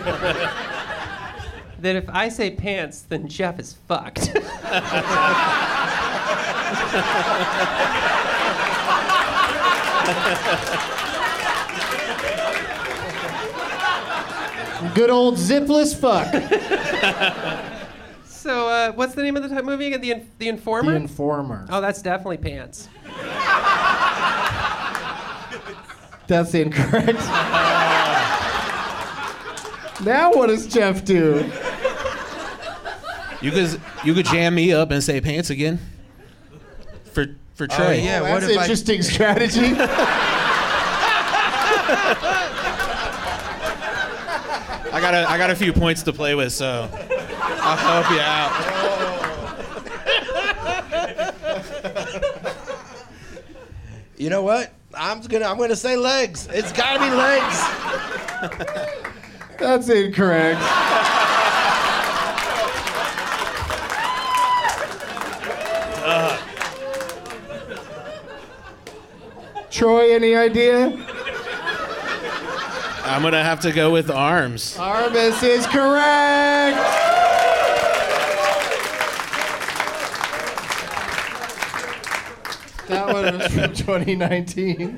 that if I say pants, then Jeff is fucked. Good old zipless fuck. So uh, what's the name of the type movie again? The in- the Informer. The Informer. Oh, that's definitely pants. That's incorrect. Now what does Jeff do? You could you could jam me up and say pants again. For for Oh, Trey. yeah, Oh, what that's if I- interesting strategy. I got a I got a few points to play with, so I'll help you out. You know what? I'm gonna I'm gonna say legs. It's gotta be legs. That's incorrect. Troy, any idea? I'm gonna have to go with arms. Armis is correct. That one was from twenty nineteen.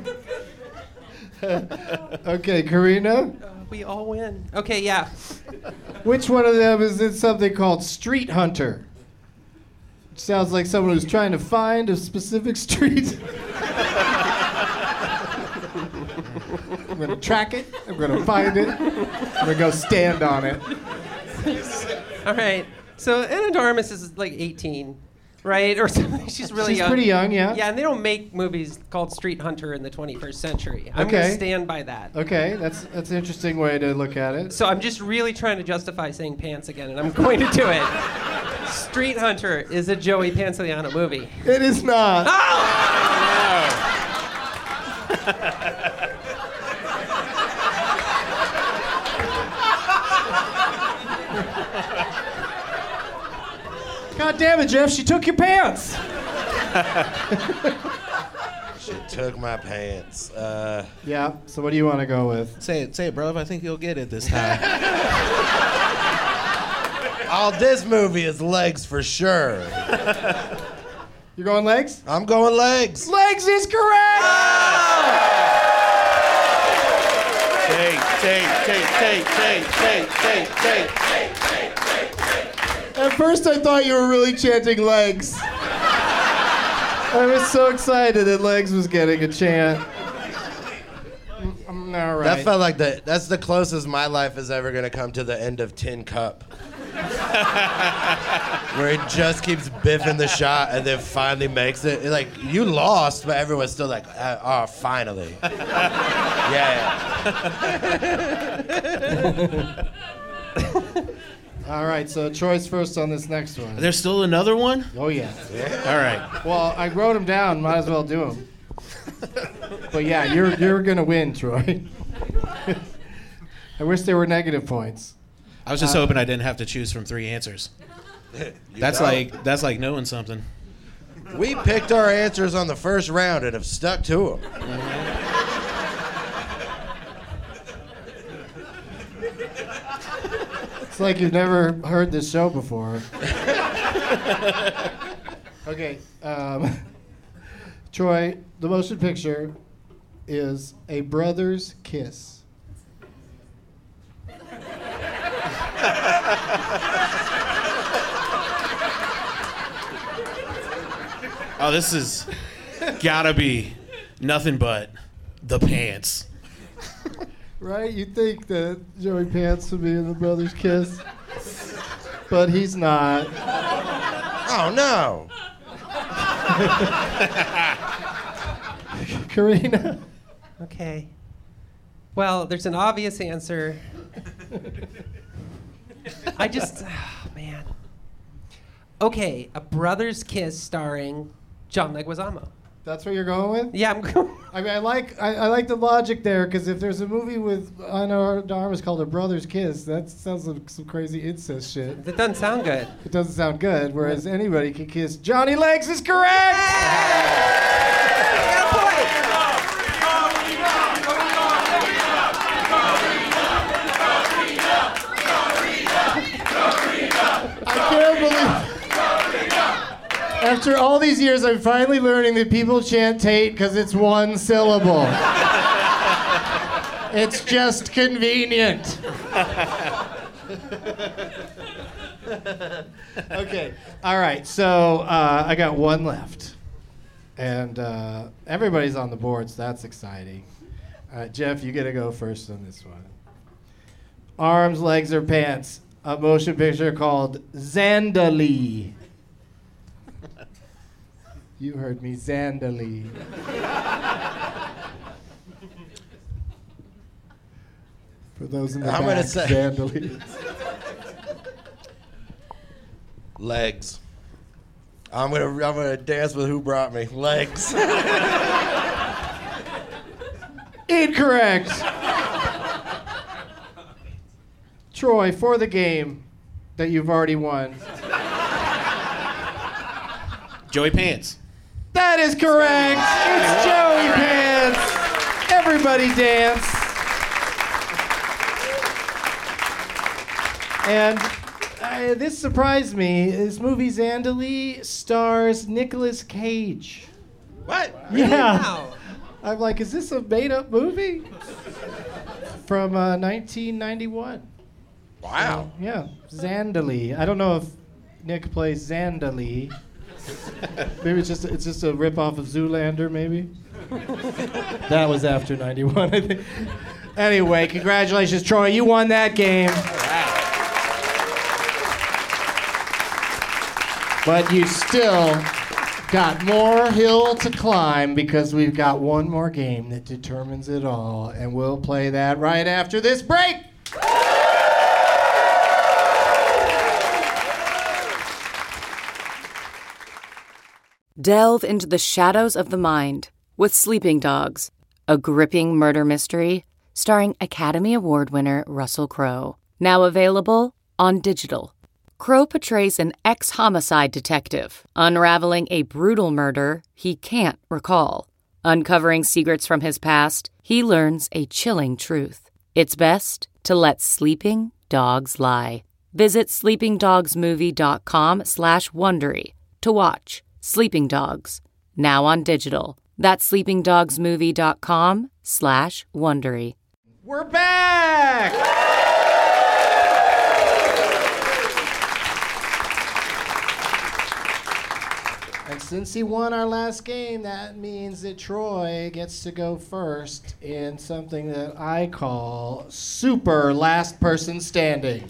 Okay, Karina. We all win. Okay, yeah. Which one of them is in something called Street Hunter? Sounds like someone who's trying to find a specific street. I'm gonna track it. I'm gonna find it. I'm gonna go stand on it. All right. So Anna de Armas is like eighteen, right? Or something. She's really She's young. pretty young, yeah. Yeah, and they don't make movies called Street Hunter in the twenty-first century. I'm Okay. gonna stand by that. Okay, that's that's an interesting way to look at it. So I'm just really trying to justify saying pants again, and I'm going to do it. Street Hunter is a Joey Pantoliano movie. It is not. God damn it, Jeff! She took your pants. She took my pants. Uh, Yeah. So what do you want to go with? Say it, say it, bro. I think you'll get it this time. oh, this movie is legs for sure. You're going legs? I'm going legs. Legs is correct. Take, take, take, take, take, take, take, take. At first, I thought you were really chanting legs. I was so excited that legs was getting a chant. Mm, all right. That felt like the that's the closest my life is ever gonna come to the end of Tin Cup. Where he just keeps biffing the shot and then finally makes it. It's like, you lost, but everyone's still like, uh, oh, finally. Yeah. All right, so Troy's first on this next one. There's still another one? Oh, yeah. All right. Well, I wrote them down. Might as well do them. But yeah, you're you're gonna win, Troy. I wish there were negative points. I was just Uh, hoping I didn't have to choose from three answers. That's don't. like that's like knowing something. We picked our answers on the first round and have stuck to them. It's like you've never heard this show before. Okay, um, Troy, the motion picture is A Brother's Kiss. Oh, this is gotta be nothing but the pants. Right? You'd think that Joey Pants would be in The Brothers Kiss, but he's not. Oh, no. Karina? Okay. Well, there's an obvious answer. I just, oh, man. Okay, A Brother's Kiss starring John Leguizamo. That's what you're going with? Yeah, I'm going. I mean, I like I, I like the logic there because if there's a movie with Ana de Armas called A Brother's Kiss, that sounds like some crazy incest shit. That doesn't sound good. It doesn't sound good. Whereas anybody can kiss Johnny Legs is correct. I can't believe. After all these years, I'm finally learning that people chant Tate because it's one syllable. It's just convenient. Okay. All right. So uh, I got one left. And uh, everybody's on the board, so that's exciting. Uh, Jeff, you get to go first on this one. Arms, Legs, or Pants. A motion picture called Zandali. You heard me, Zandali. For those in the I'm back, gonna say Zandali. Legs. I'm gonna I'm gonna dance with Who Brought Me. Legs. Incorrect. Troy, for the game that you've already won. Joey Pants. That is correct. It's Joey Pants. Everybody dance. And uh, this surprised me. This movie Zandali stars Nicolas Cage. What? Yeah. Wow. I'm like, is this a made-up movie? From uh, nineteen ninety-one. Wow. So, yeah, Zandali. I don't know if Nick plays Zandali. Maybe it's just it's just a rip-off of Zoolander, maybe? That was after ninety-one, I think. Anyway, congratulations, Troy. You won that game. But you still got more hill to climb because we've got one more game that determines it all, and we'll play that right after this break. Delve into the shadows of the mind with Sleeping Dogs, a gripping murder mystery starring Academy Award winner Russell Crowe. Now available on digital. Crowe portrays an ex-homicide detective unraveling a brutal murder he can't recall. Uncovering secrets from his past, he learns a chilling truth. It's best to let sleeping dogs lie. Visit sleepingdogsmovie.com slash Wondery to watch Sleeping Dogs, now on digital. That's sleepingdogsmovie.com slash Wondery. We're back! And since he won our last game, that means that Troy gets to go first in something that I call Super Last Person Standing.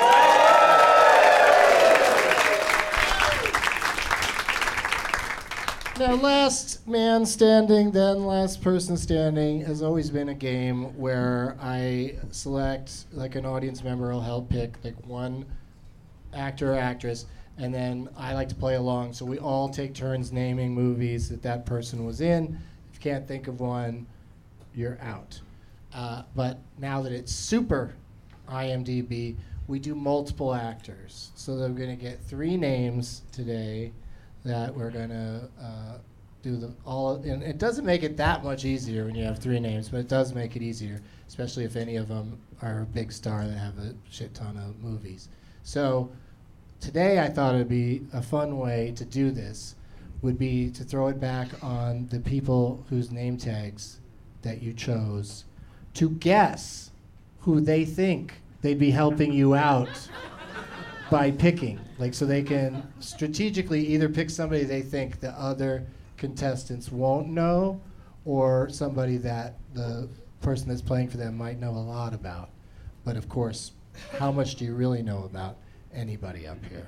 Now, last man standing, then last person standing has always been a game where I select, like an audience member will help pick like one actor or actress, and then I like to play along, so we all take turns naming movies that that person was in. If you can't think of one, you're out. Uh, but now that it's super I M D B, we do multiple actors. So they're going to get three names today that we're going to uh, do the all. And it doesn't make it that much easier when you have three names, but it does make it easier, especially if any of them are a big star that have a shit ton of movies. So today I thought it would be a fun way to do this would be to throw it back on the people whose name tags that you chose to guess who they think they'd be helping you out by picking. Like, so they can strategically either pick somebody they think the other contestants won't know, or somebody that the person that's playing for them might know a lot about. But of course, how much do you really know about anybody up here?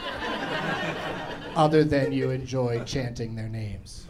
Other than you enjoy chanting their names.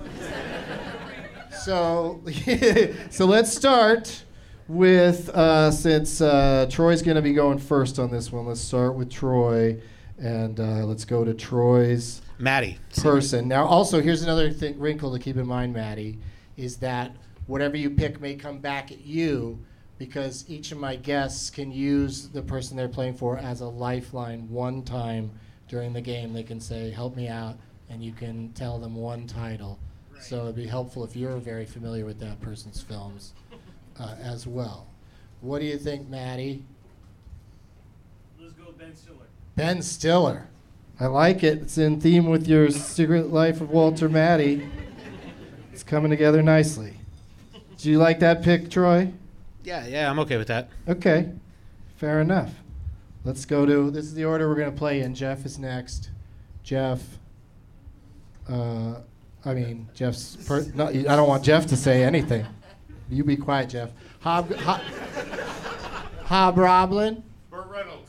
So, so let's start with, uh, since uh, Troy's going to be going first on this one, let's start with Troy, and uh, let's go to Troy's Maddie person. Now, also, here's another thing, wrinkle to keep in mind, Maddie, is that whatever you pick may come back at you, because each of my guests can use the person they're playing for as a lifeline one time during the game. They can say, help me out, and you can tell them one title. Right. So it'd be helpful if you're very familiar with that person's films uh, as well. What do you think, Maddie? Let's go with Ben Stiller. Ben Stiller. I like it. It's in theme with your Secret Life of Walter Matty. It's coming together nicely. Do you like that pick, Troy? Yeah, yeah, I'm okay with that. Okay, fair enough. Let's go to, this is the order we're going to play in. Jeff is next. Jeff, uh, I mean, Jeff's, per, no, I don't want Jeff to say anything. You be quiet, Jeff. Hob, Hob, Hobroblin. Burt Reynolds.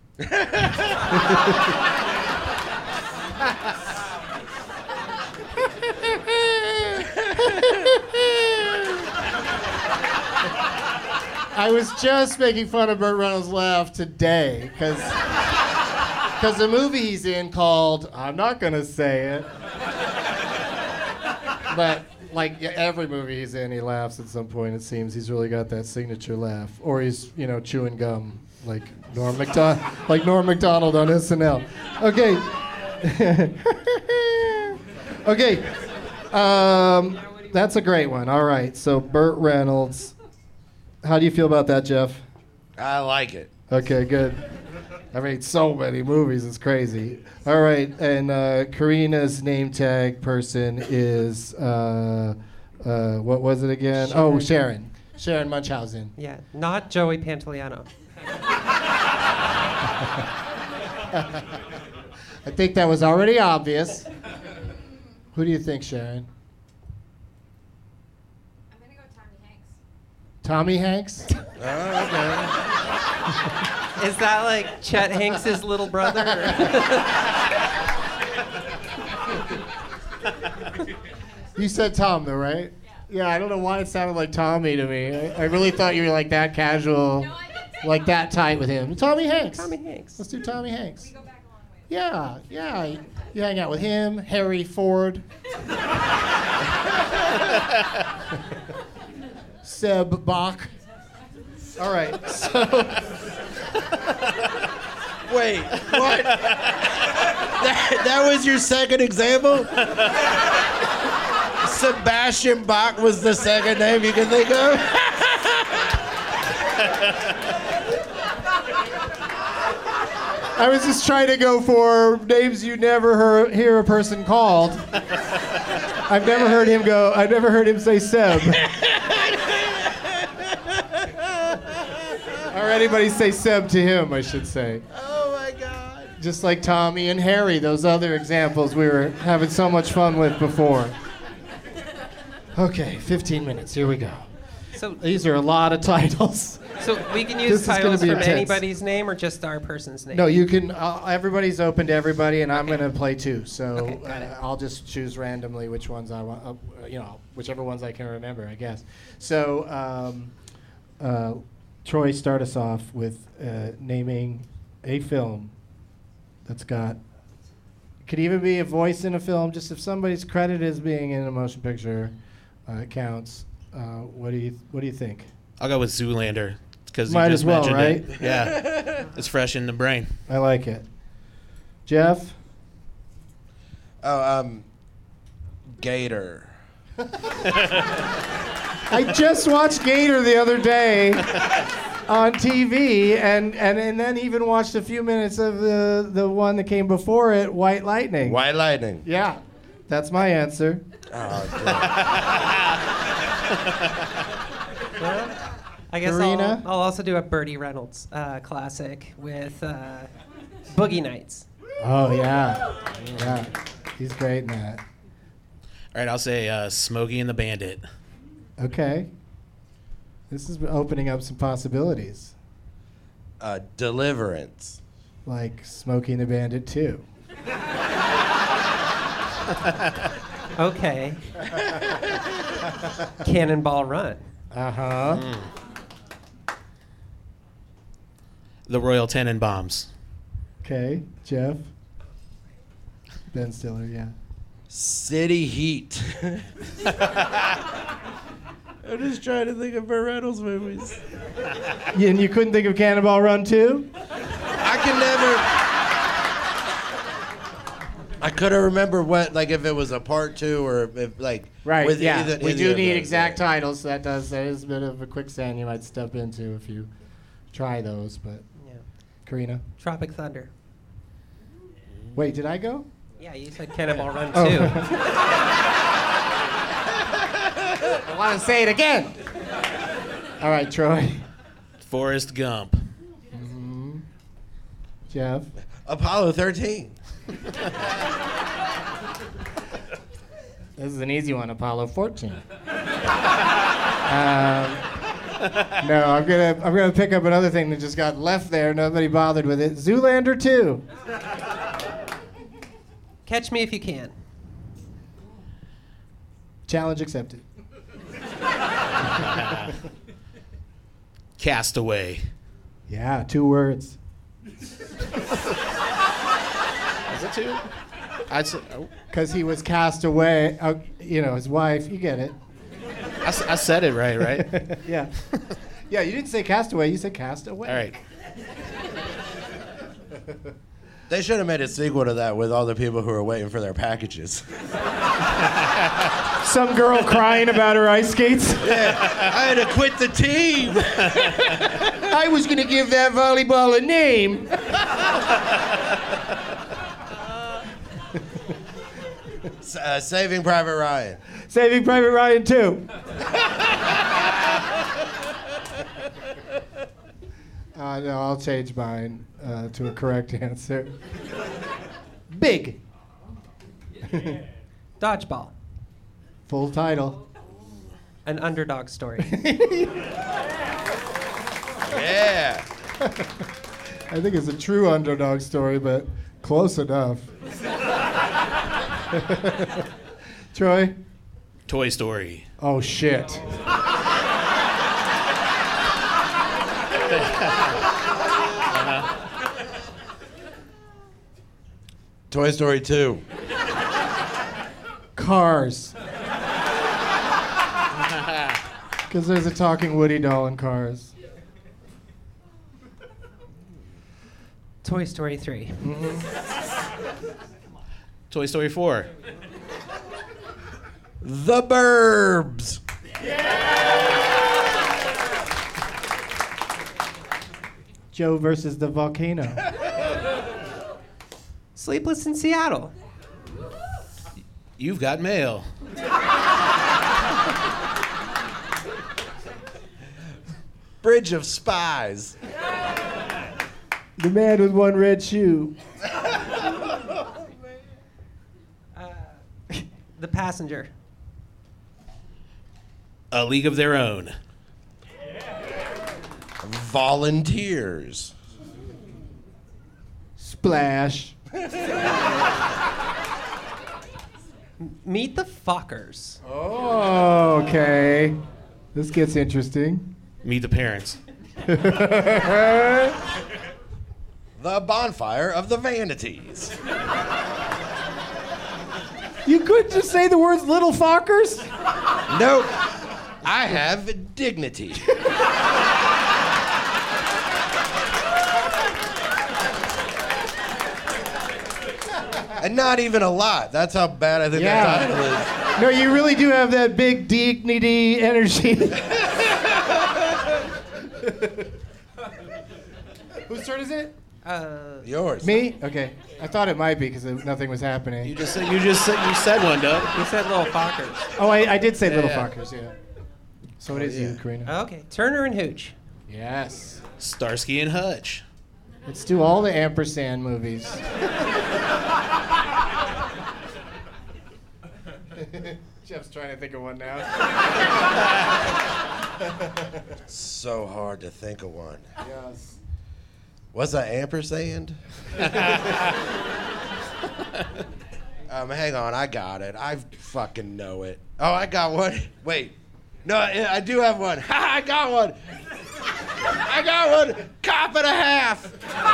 I was just making fun of Burt Reynolds' laugh today, because because the movie he's in called, I'm not going to say it, but like every movie he's in, he laughs at some point, it seems. He's really got that signature laugh. Or he's, you know, chewing gum, like Norm Macdonald, like Norm Macdonald on S N L. Okay. Okay. Um, that's a great one. All right, so Burt Reynolds. How do you feel about that, Jeff? I like it. Okay, good. I mean, so many movies, it's crazy. All right, and uh, Karina's name tag person is, uh, uh, what was it again? Sharon. Oh, Sharon. Sharon Munchausen. Yeah, not Joey Pantoliano. I think that was already obvious. Who do you think, Sharon? Tommy Hanks? Oh, okay. Is that like Chet Hanks' little brother? You said Tom, though, right? Yeah. Yeah, I don't know why it sounded like Tommy to me. I, I really thought you were like that casual, no, like that tight with him. Tommy Hanks. Tommy Hanks. Let's do Tommy Hanks. We go back a long way. Yeah, yeah. You hang out with him, Harry Ford. Seb Bach. All right, so. Wait, what? that, that was your second example? Sebastian Bach was the second name you can think of? I was just trying to go for names you never hear, hear a person called. I've never heard him go, I've never heard him say Seb. Or anybody say Seb to him, I should say. Oh my God. Just like Tommy and Harry, those other examples we were having so much fun with before. Okay, fifteen minutes, here we go. So these are a lot of titles. So we can use This is titles gonna from be intense. anybody's name or just our person's name? No, you can, uh, everybody's open to everybody, and I'm Okay. going to play too. So Okay, got it. uh, I'll just choose randomly which ones I want, uh, you know, whichever ones I can remember, I guess. So, um, uh, Troy, start us off with uh, naming a film that's got, could even be a voice in a film, just if somebody's credited as being in a motion picture uh, counts. Uh, what do you What do you think? I'll go with Zoolander because you Might just as well, mentioned right? it. Yeah, it's fresh in the brain. I like it. Jeff? Oh, um, Gator. I just watched Gator the other day on T V, and, and, and then even watched a few minutes of the, the one that came before it, White Lightning. White Lightning. Yeah, that's my answer. Oh, Well, I guess Karina? I'll, I'll also do a Bertie Reynolds uh, classic with uh, Boogie Nights. Oh, yeah. Yeah, he's great in that. All right, I'll say uh, Smokey and the Bandit. Okay. This is opening up some possibilities. Uh, Deliverance. Like Smokey and the Bandit two. Okay. Cannonball Run. Uh-huh. Mm. The Royal Tenenbaums. Okay, Jeff. Ben Stiller, yeah. City Heat. I'm just trying to think of Burt Reynolds movies. Yeah, and you couldn't think of Cannonball Run too? I can never. I couldn't remember what, like, if it was a part two or if, like. Right. With yeah. either, we either do of need those, exact yeah. titles. So that does. That is a bit of a quicksand you might step into if you try those. But. Yeah. Karina. Tropic Thunder. Wait, did I go? Yeah, you said Cannonball Run Oh. too. I want to say it again. All right, Troy. Forrest Gump. Mm-hmm. Jeff. Apollo thirteen. This is an easy one. Apollo fourteen. um, no, I'm gonna I'm gonna pick up another thing that just got left there. Nobody bothered with it. Zoolander two. Catch Me If You Can. Challenge accepted. Castaway. Yeah, two words. Is it two? I'd say, oh. Because he was cast away. Uh, you know, his wife. You get it. I, s- I said it right, right? Yeah. Yeah, you didn't say castaway. You said cast away. All right. They should have made a sequel to that with all the people who were waiting for their packages. Some girl crying about her ice skates. Yeah, I had to quit the team. I was going to give that volleyball a name. S- uh, Saving Private Ryan. Saving Private Ryan two. Uh, no, I'll change mine uh, to a correct answer. Big. Dodgeball. Full title. An Underdog Story. Yeah. I think it's a true underdog story, but close enough. Troy? Toy Story. Oh, shit. Toy Story two. Cars. Because there's a talking Woody doll in Cars. Toy Story three. Mm-hmm. Toy Story four. The Burbs. Joe versus the volcano. Sleepless in Seattle. You've Got Mail. Bridge of Spies. The man with one red shoe. The Passenger. A League of Their Own. Volunteers. Splash. Meet the Fockers. Oh, okay. This gets interesting. Meet the Parents. The Bonfire of the Vanities. You couldn't just say the words little Fockers? Nope. I have dignity. And not even a lot. That's how bad I think Yeah. that title is. No, you really do have that big dignity energy. Whose turn is it? Uh, Yours. Me? Okay. I thought it might be because nothing was happening. You just said you just said you said one, Doug. you said Little Fockers. Oh, I, I did say Yeah, little yeah. Fockers, yeah. So it is you, Karina. Okay. Turner and Hooch. Yes. Starsky and Hutch. Let's do all the ampersand movies. Jeff's trying to think of one now. So hard to think of one. Yes. What's that ampersand? um, hang on, I got it. I fucking know it. Oh, I got one. Wait. No, I, I do have one. Ha! I got one. I got one. Cop and a half.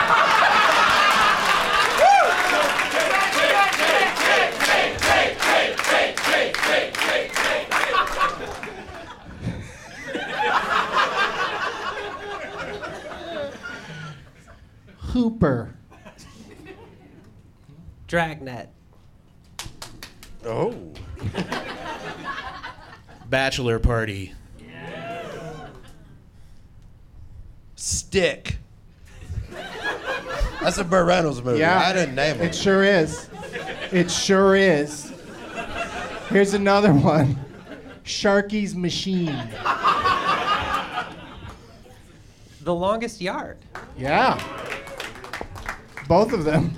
Hooper. Dragnet. Oh. Bachelor Party. Stick. That's a Burt Reynolds movie. Yeah, I didn't name it. It sure is. It sure is. Here's another one. Sharky's Machine. The Longest Yard. Yeah. Both of them.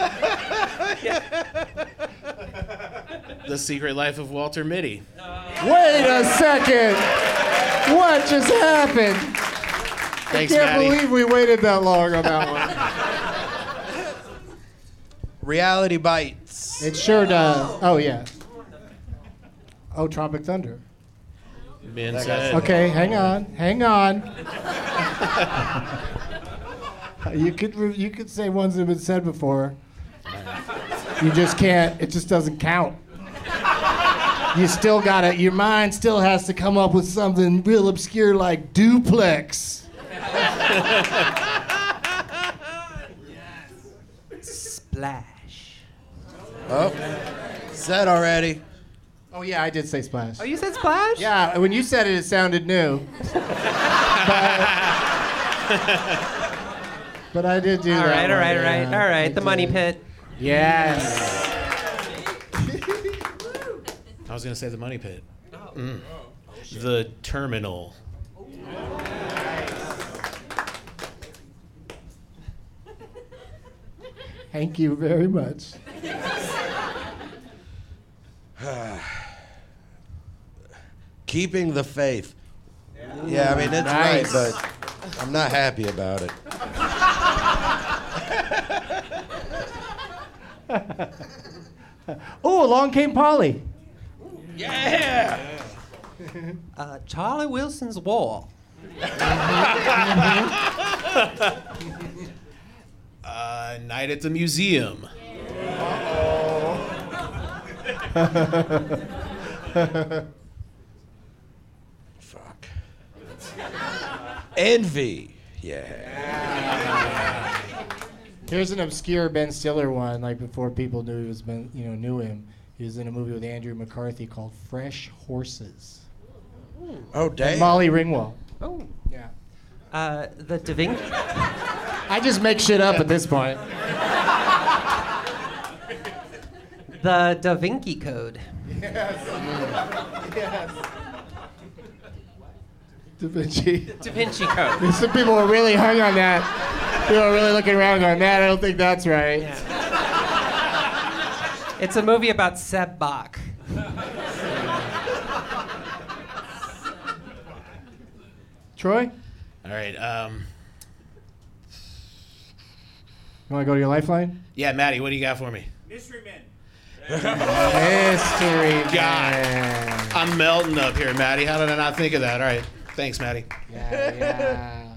The Secret Life of Walter Mitty. Wait a second. What just happened? Thanks, I can't Maddie. believe we waited that long on that one. Reality Bites. It sure does. Oh, yeah. Oh, Tropic Thunder. Ben said. Okay, hang on. Hang on. You could re- you could say ones that have been said before. You just can't. It just doesn't count. You still gotta. Your mind still has to come up with something real obscure like duplex. Splash. Oh, said already. Oh yeah, I did say splash. Oh, you said splash? Yeah, when you said it, it sounded new. but, but I did do All that. right, all one, right, all right, yeah. all right. I The did. Money Pit. Yes. I was gonna say the Money Pit. Mm. The Terminal. Thank you very much. Keeping the faith. Yeah, I mean, it's Nice. right, but I'm not happy about it. Oh, along came Polly. Yeah! Uh, Charlie Wilson's Wall. Uh, Night at the Museum. Fuck. Envy. Yeah. Here's an obscure Ben Stiller one, like before people knew he was Ben, you know, knew him. He was in a movie with Andrew McCarthy called Fresh Horses. Oh, damn. And Molly Ringwald. Oh. Yeah. Uh, the Da Vinci. I just make shit up at this point. The Da Vinci Code. Yes. Yes. Da Vinci. Da Vinci Code. Some people were really hung on that. People are really looking around going, man, I don't think that's right. Yeah. It's a movie about Seb Bach. Troy, All right. Um, you want to go to your lifeline? yeah, Maddie, what do you got for me? Mystery Men. Mystery God. Man. I'm melting up here, Maddie. How did I not think of that? All right. Thanks, Maddie. Yeah,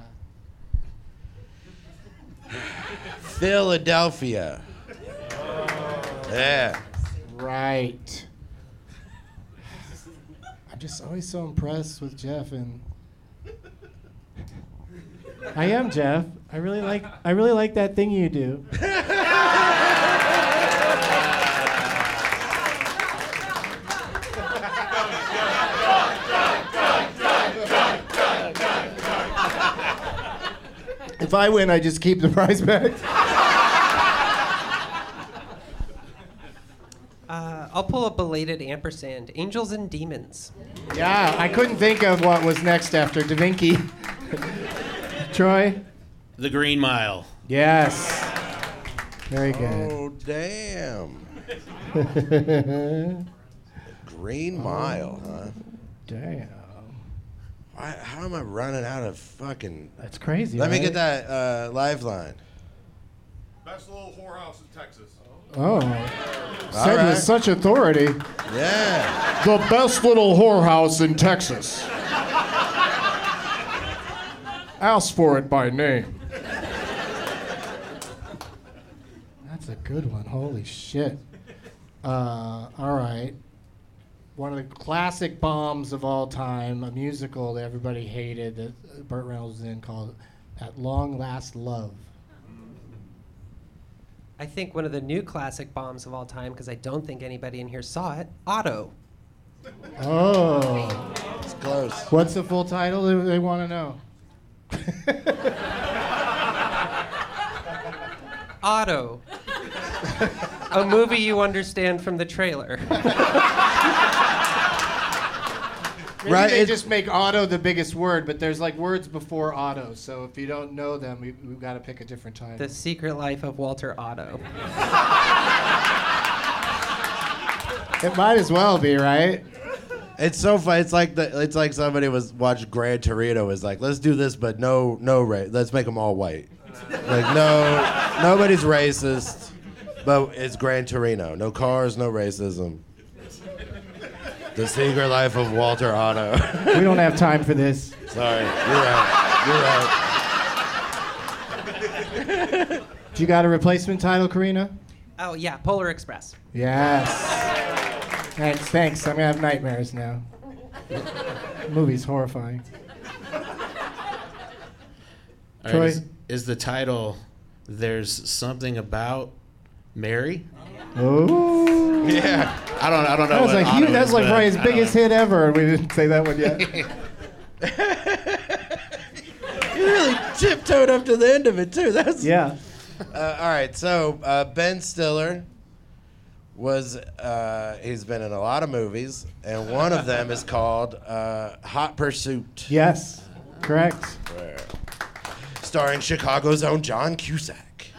yeah. Philadelphia. Yeah. Right. I'm just always so impressed with Jeff, and I am Jeff. I really like. I really like that thing you do. If I win, I just keep the prize back. Uh, I'll pull a belated ampersand. Angels and Demons. Yeah, I couldn't think of what was next after Da Vinci. Troy? The Green Mile. Yes. Very good. Oh, damn. Green Mile, huh? Damn. Why, how am I running out of fucking? That's crazy. Let me right? get that uh, lifeline. Best little whorehouse in Texas. Oh. All Said right. with such authority. Yeah. The best little whorehouse in Texas. Ask for it by name. That's a good one. Holy shit. Uh, all right. One of the classic bombs of all time, a musical that everybody hated that Burt Reynolds was in called At Long Last Love. I think one of the new classic bombs of all time, because I don't think anybody in here saw it, Otto. Oh. It's close. What's the full title? They, they want to know. Otto. A movie you understand from the trailer. Maybe Right, they it- just make auto the biggest word, but there's like words before auto. So if you don't know them, we, we've got to pick a different title. The Secret Life of Walter Otto. It might as well be, right? It's so fun. It's like the. It's like somebody was watching Gran Torino. Was like, let's do this, but no, no race. Let's make them all white. Like no, nobody's racist, but it's Gran Torino. No cars, no racism. The Secret Life of Walter Otto. We don't have time for this. Sorry, you're right. You're right. Do you got a replacement title, Karina? Oh, yeah, Polar Express. Yes. Thanks, thanks. I'm gonna have nightmares now. The movie's horrifying. All right, Troy? is, is the title "There's Something About Mary"? Oh. Yeah. I don't. I don't know. That was what like Otto huge, that's is, like but probably his I don't biggest know. hit ever, and we didn't say that one yet. You really tiptoed up to the end of it too. That's Yeah. Uh, all right, so uh, Ben Stiller was uh, he's been in a lot of movies, and one of them is called uh, Hot Pursuit. Yes. Correct. Where- starring Chicago's own John Cusack.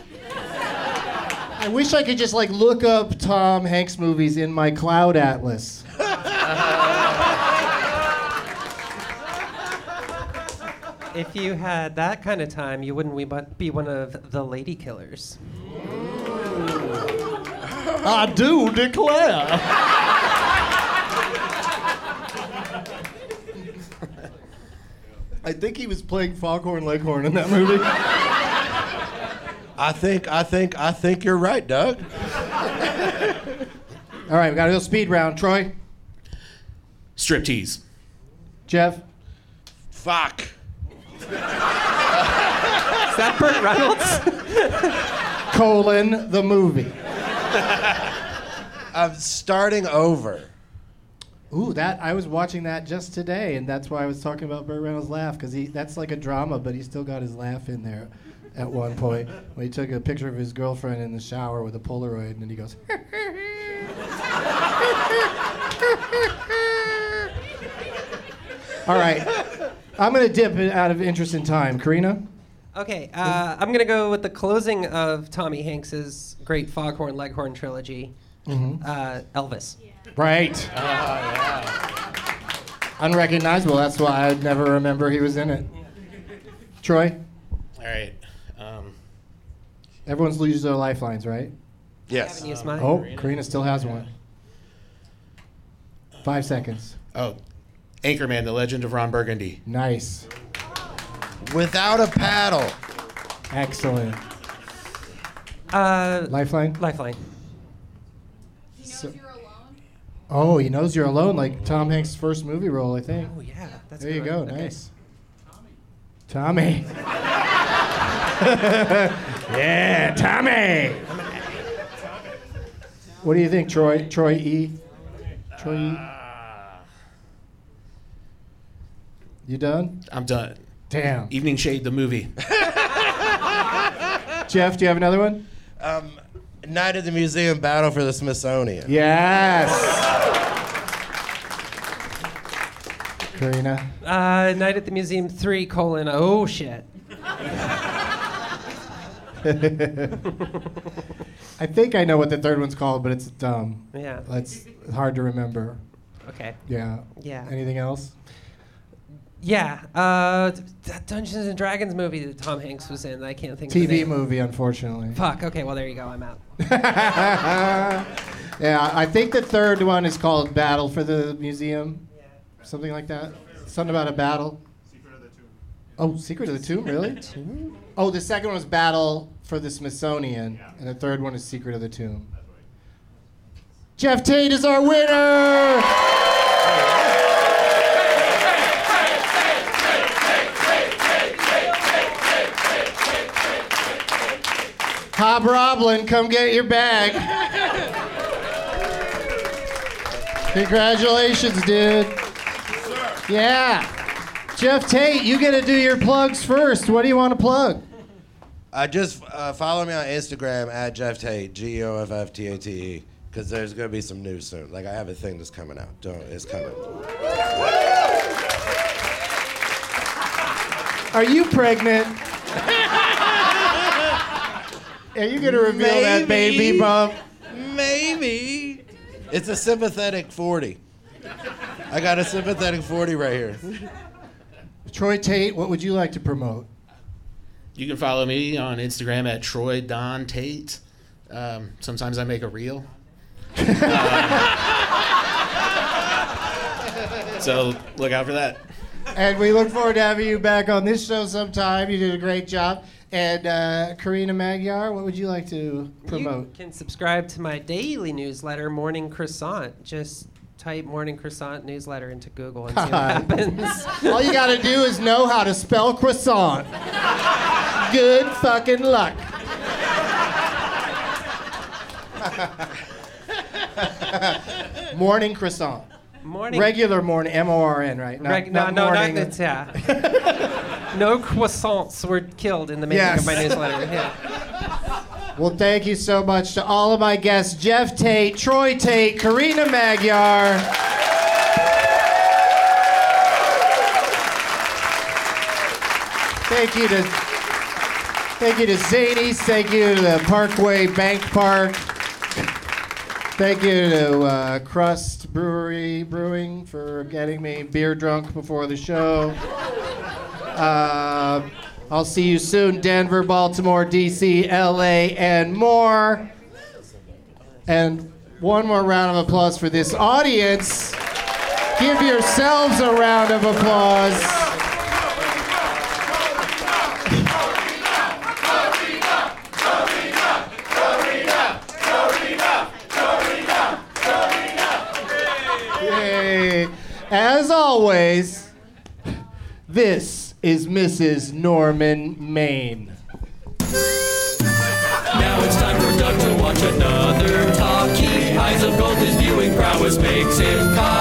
I wish I could just like look up Tom Hanks movies in my cloud atlas. If you had that kind of time, you wouldn't we but be one of the lady killers. I do declare. I think he was playing Foghorn Leghorn in that movie. I think, I think, I think you're right, Doug. All right, we got a little speed round. Troy, Striptease. Jeff, Fuck. Is that Burt Reynolds? colon, the movie. I'm starting over. Ooh, that I was watching that just today, and that's why I was talking about Burt Reynolds' laugh, because he that's like a drama, but he still got his laugh in there at one point when he took a picture of his girlfriend in the shower with a Polaroid, and then he goes. All right, I'm gonna dip it out of interest in time. Karina. Okay, uh, I'm gonna go with the closing of Tommy Hanks's great Foghorn Leghorn trilogy, Mm-hmm. uh, Elvis. Right. Unrecognizable. That's why I'd never remember he was in it. Troy. All right. Um, Everyone's used their lifelines, right? Yes. Haven't used mine. Oh, Karina still has one. Five seconds. oh, Anchorman: The Legend of Ron Burgundy. Nice. Without a paddle. Excellent. Uh, Lifeline? Lifeline. So- oh, he knows you're alone, like Tom Hanks' first movie role, I think. Oh yeah, that's There a you good go. one. Okay. Nice. Tommy. Yeah, Tommy. What do you think, Troy? Troy E. Troy E. You done? I'm done. Damn. Evening Shade, the movie. Jeff, do you have another one? Um, Night at the Museum: Battle for the Smithsonian. Yes. Karina. Uh, Night at the Museum three colon oh shit. I think I know what the third one's called, but it's dumb. Yeah. It's hard to remember. Okay. Yeah. Yeah. Anything else? Yeah, uh, that Dungeons and Dragons movie that Tom Hanks was in. I can't think T of the V name. movie, unfortunately. Fuck. Okay, well there you go. I'm out. Yeah, I think the third one is called Battle for the Museum. Yeah. Something like that. Something about a battle. Secret of the Tomb. Oh, Secret of the Tomb, really? Oh, the second one was Battle for the Smithsonian, Yeah. and the third one is Secret of the Tomb. That's right. Jeff Tate is our winner! Hobroblin, come get your bag. Congratulations, dude. Sir. Yeah. Jeff Tate, you get to do your plugs first. What do you want to plug? Uh, just uh, follow me on Instagram at Jeff Tate, G E O F F T A T E, because there's going to be some news soon. Like, I have a thing that's coming out. Don't, it's coming. Are you pregnant? Are you going to reveal Maybe. that baby bump? Maybe. It's a sympathetic forty. I got a sympathetic forty right here. Troy Tate, what would you like to promote? You can follow me on Instagram at Troy Don Tate. Um, sometimes I make a reel. uh, so look out for that. And we look forward to having you back on this show sometime. You did a great job. And uh, Karina Magyar, what would you like to promote? You can subscribe to my daily newsletter, Morning Croissant. Just type Morning Croissant newsletter into Google and see what happens. All you gotta do is know how to spell croissant. Good fucking luck. Morning croissant. Morning. Regular morning, M O R N, right? Not, Reg- not no, no, morning. not that. Yeah. No croissants were killed in the making Yes. of my newsletter. Yeah. Well, thank you so much to all of my guests, Jeff Tate, Troy Tate, Karina Magyar. Thank you to thank you to Zanies. Thank you to the Parkway Bank Park. Thank you to uh, Crust Brewery Brewing for getting me beer drunk before the show. Uh, I'll see you soon, Denver, Baltimore, D C, L A, and more. And one more round of applause for this audience. Give yourselves a round of applause. Yay. As always, this is Missus Norman Maine. Now it's time for Doug to watch another talkie. Eyes of gold, his viewing prowess makes him cocky.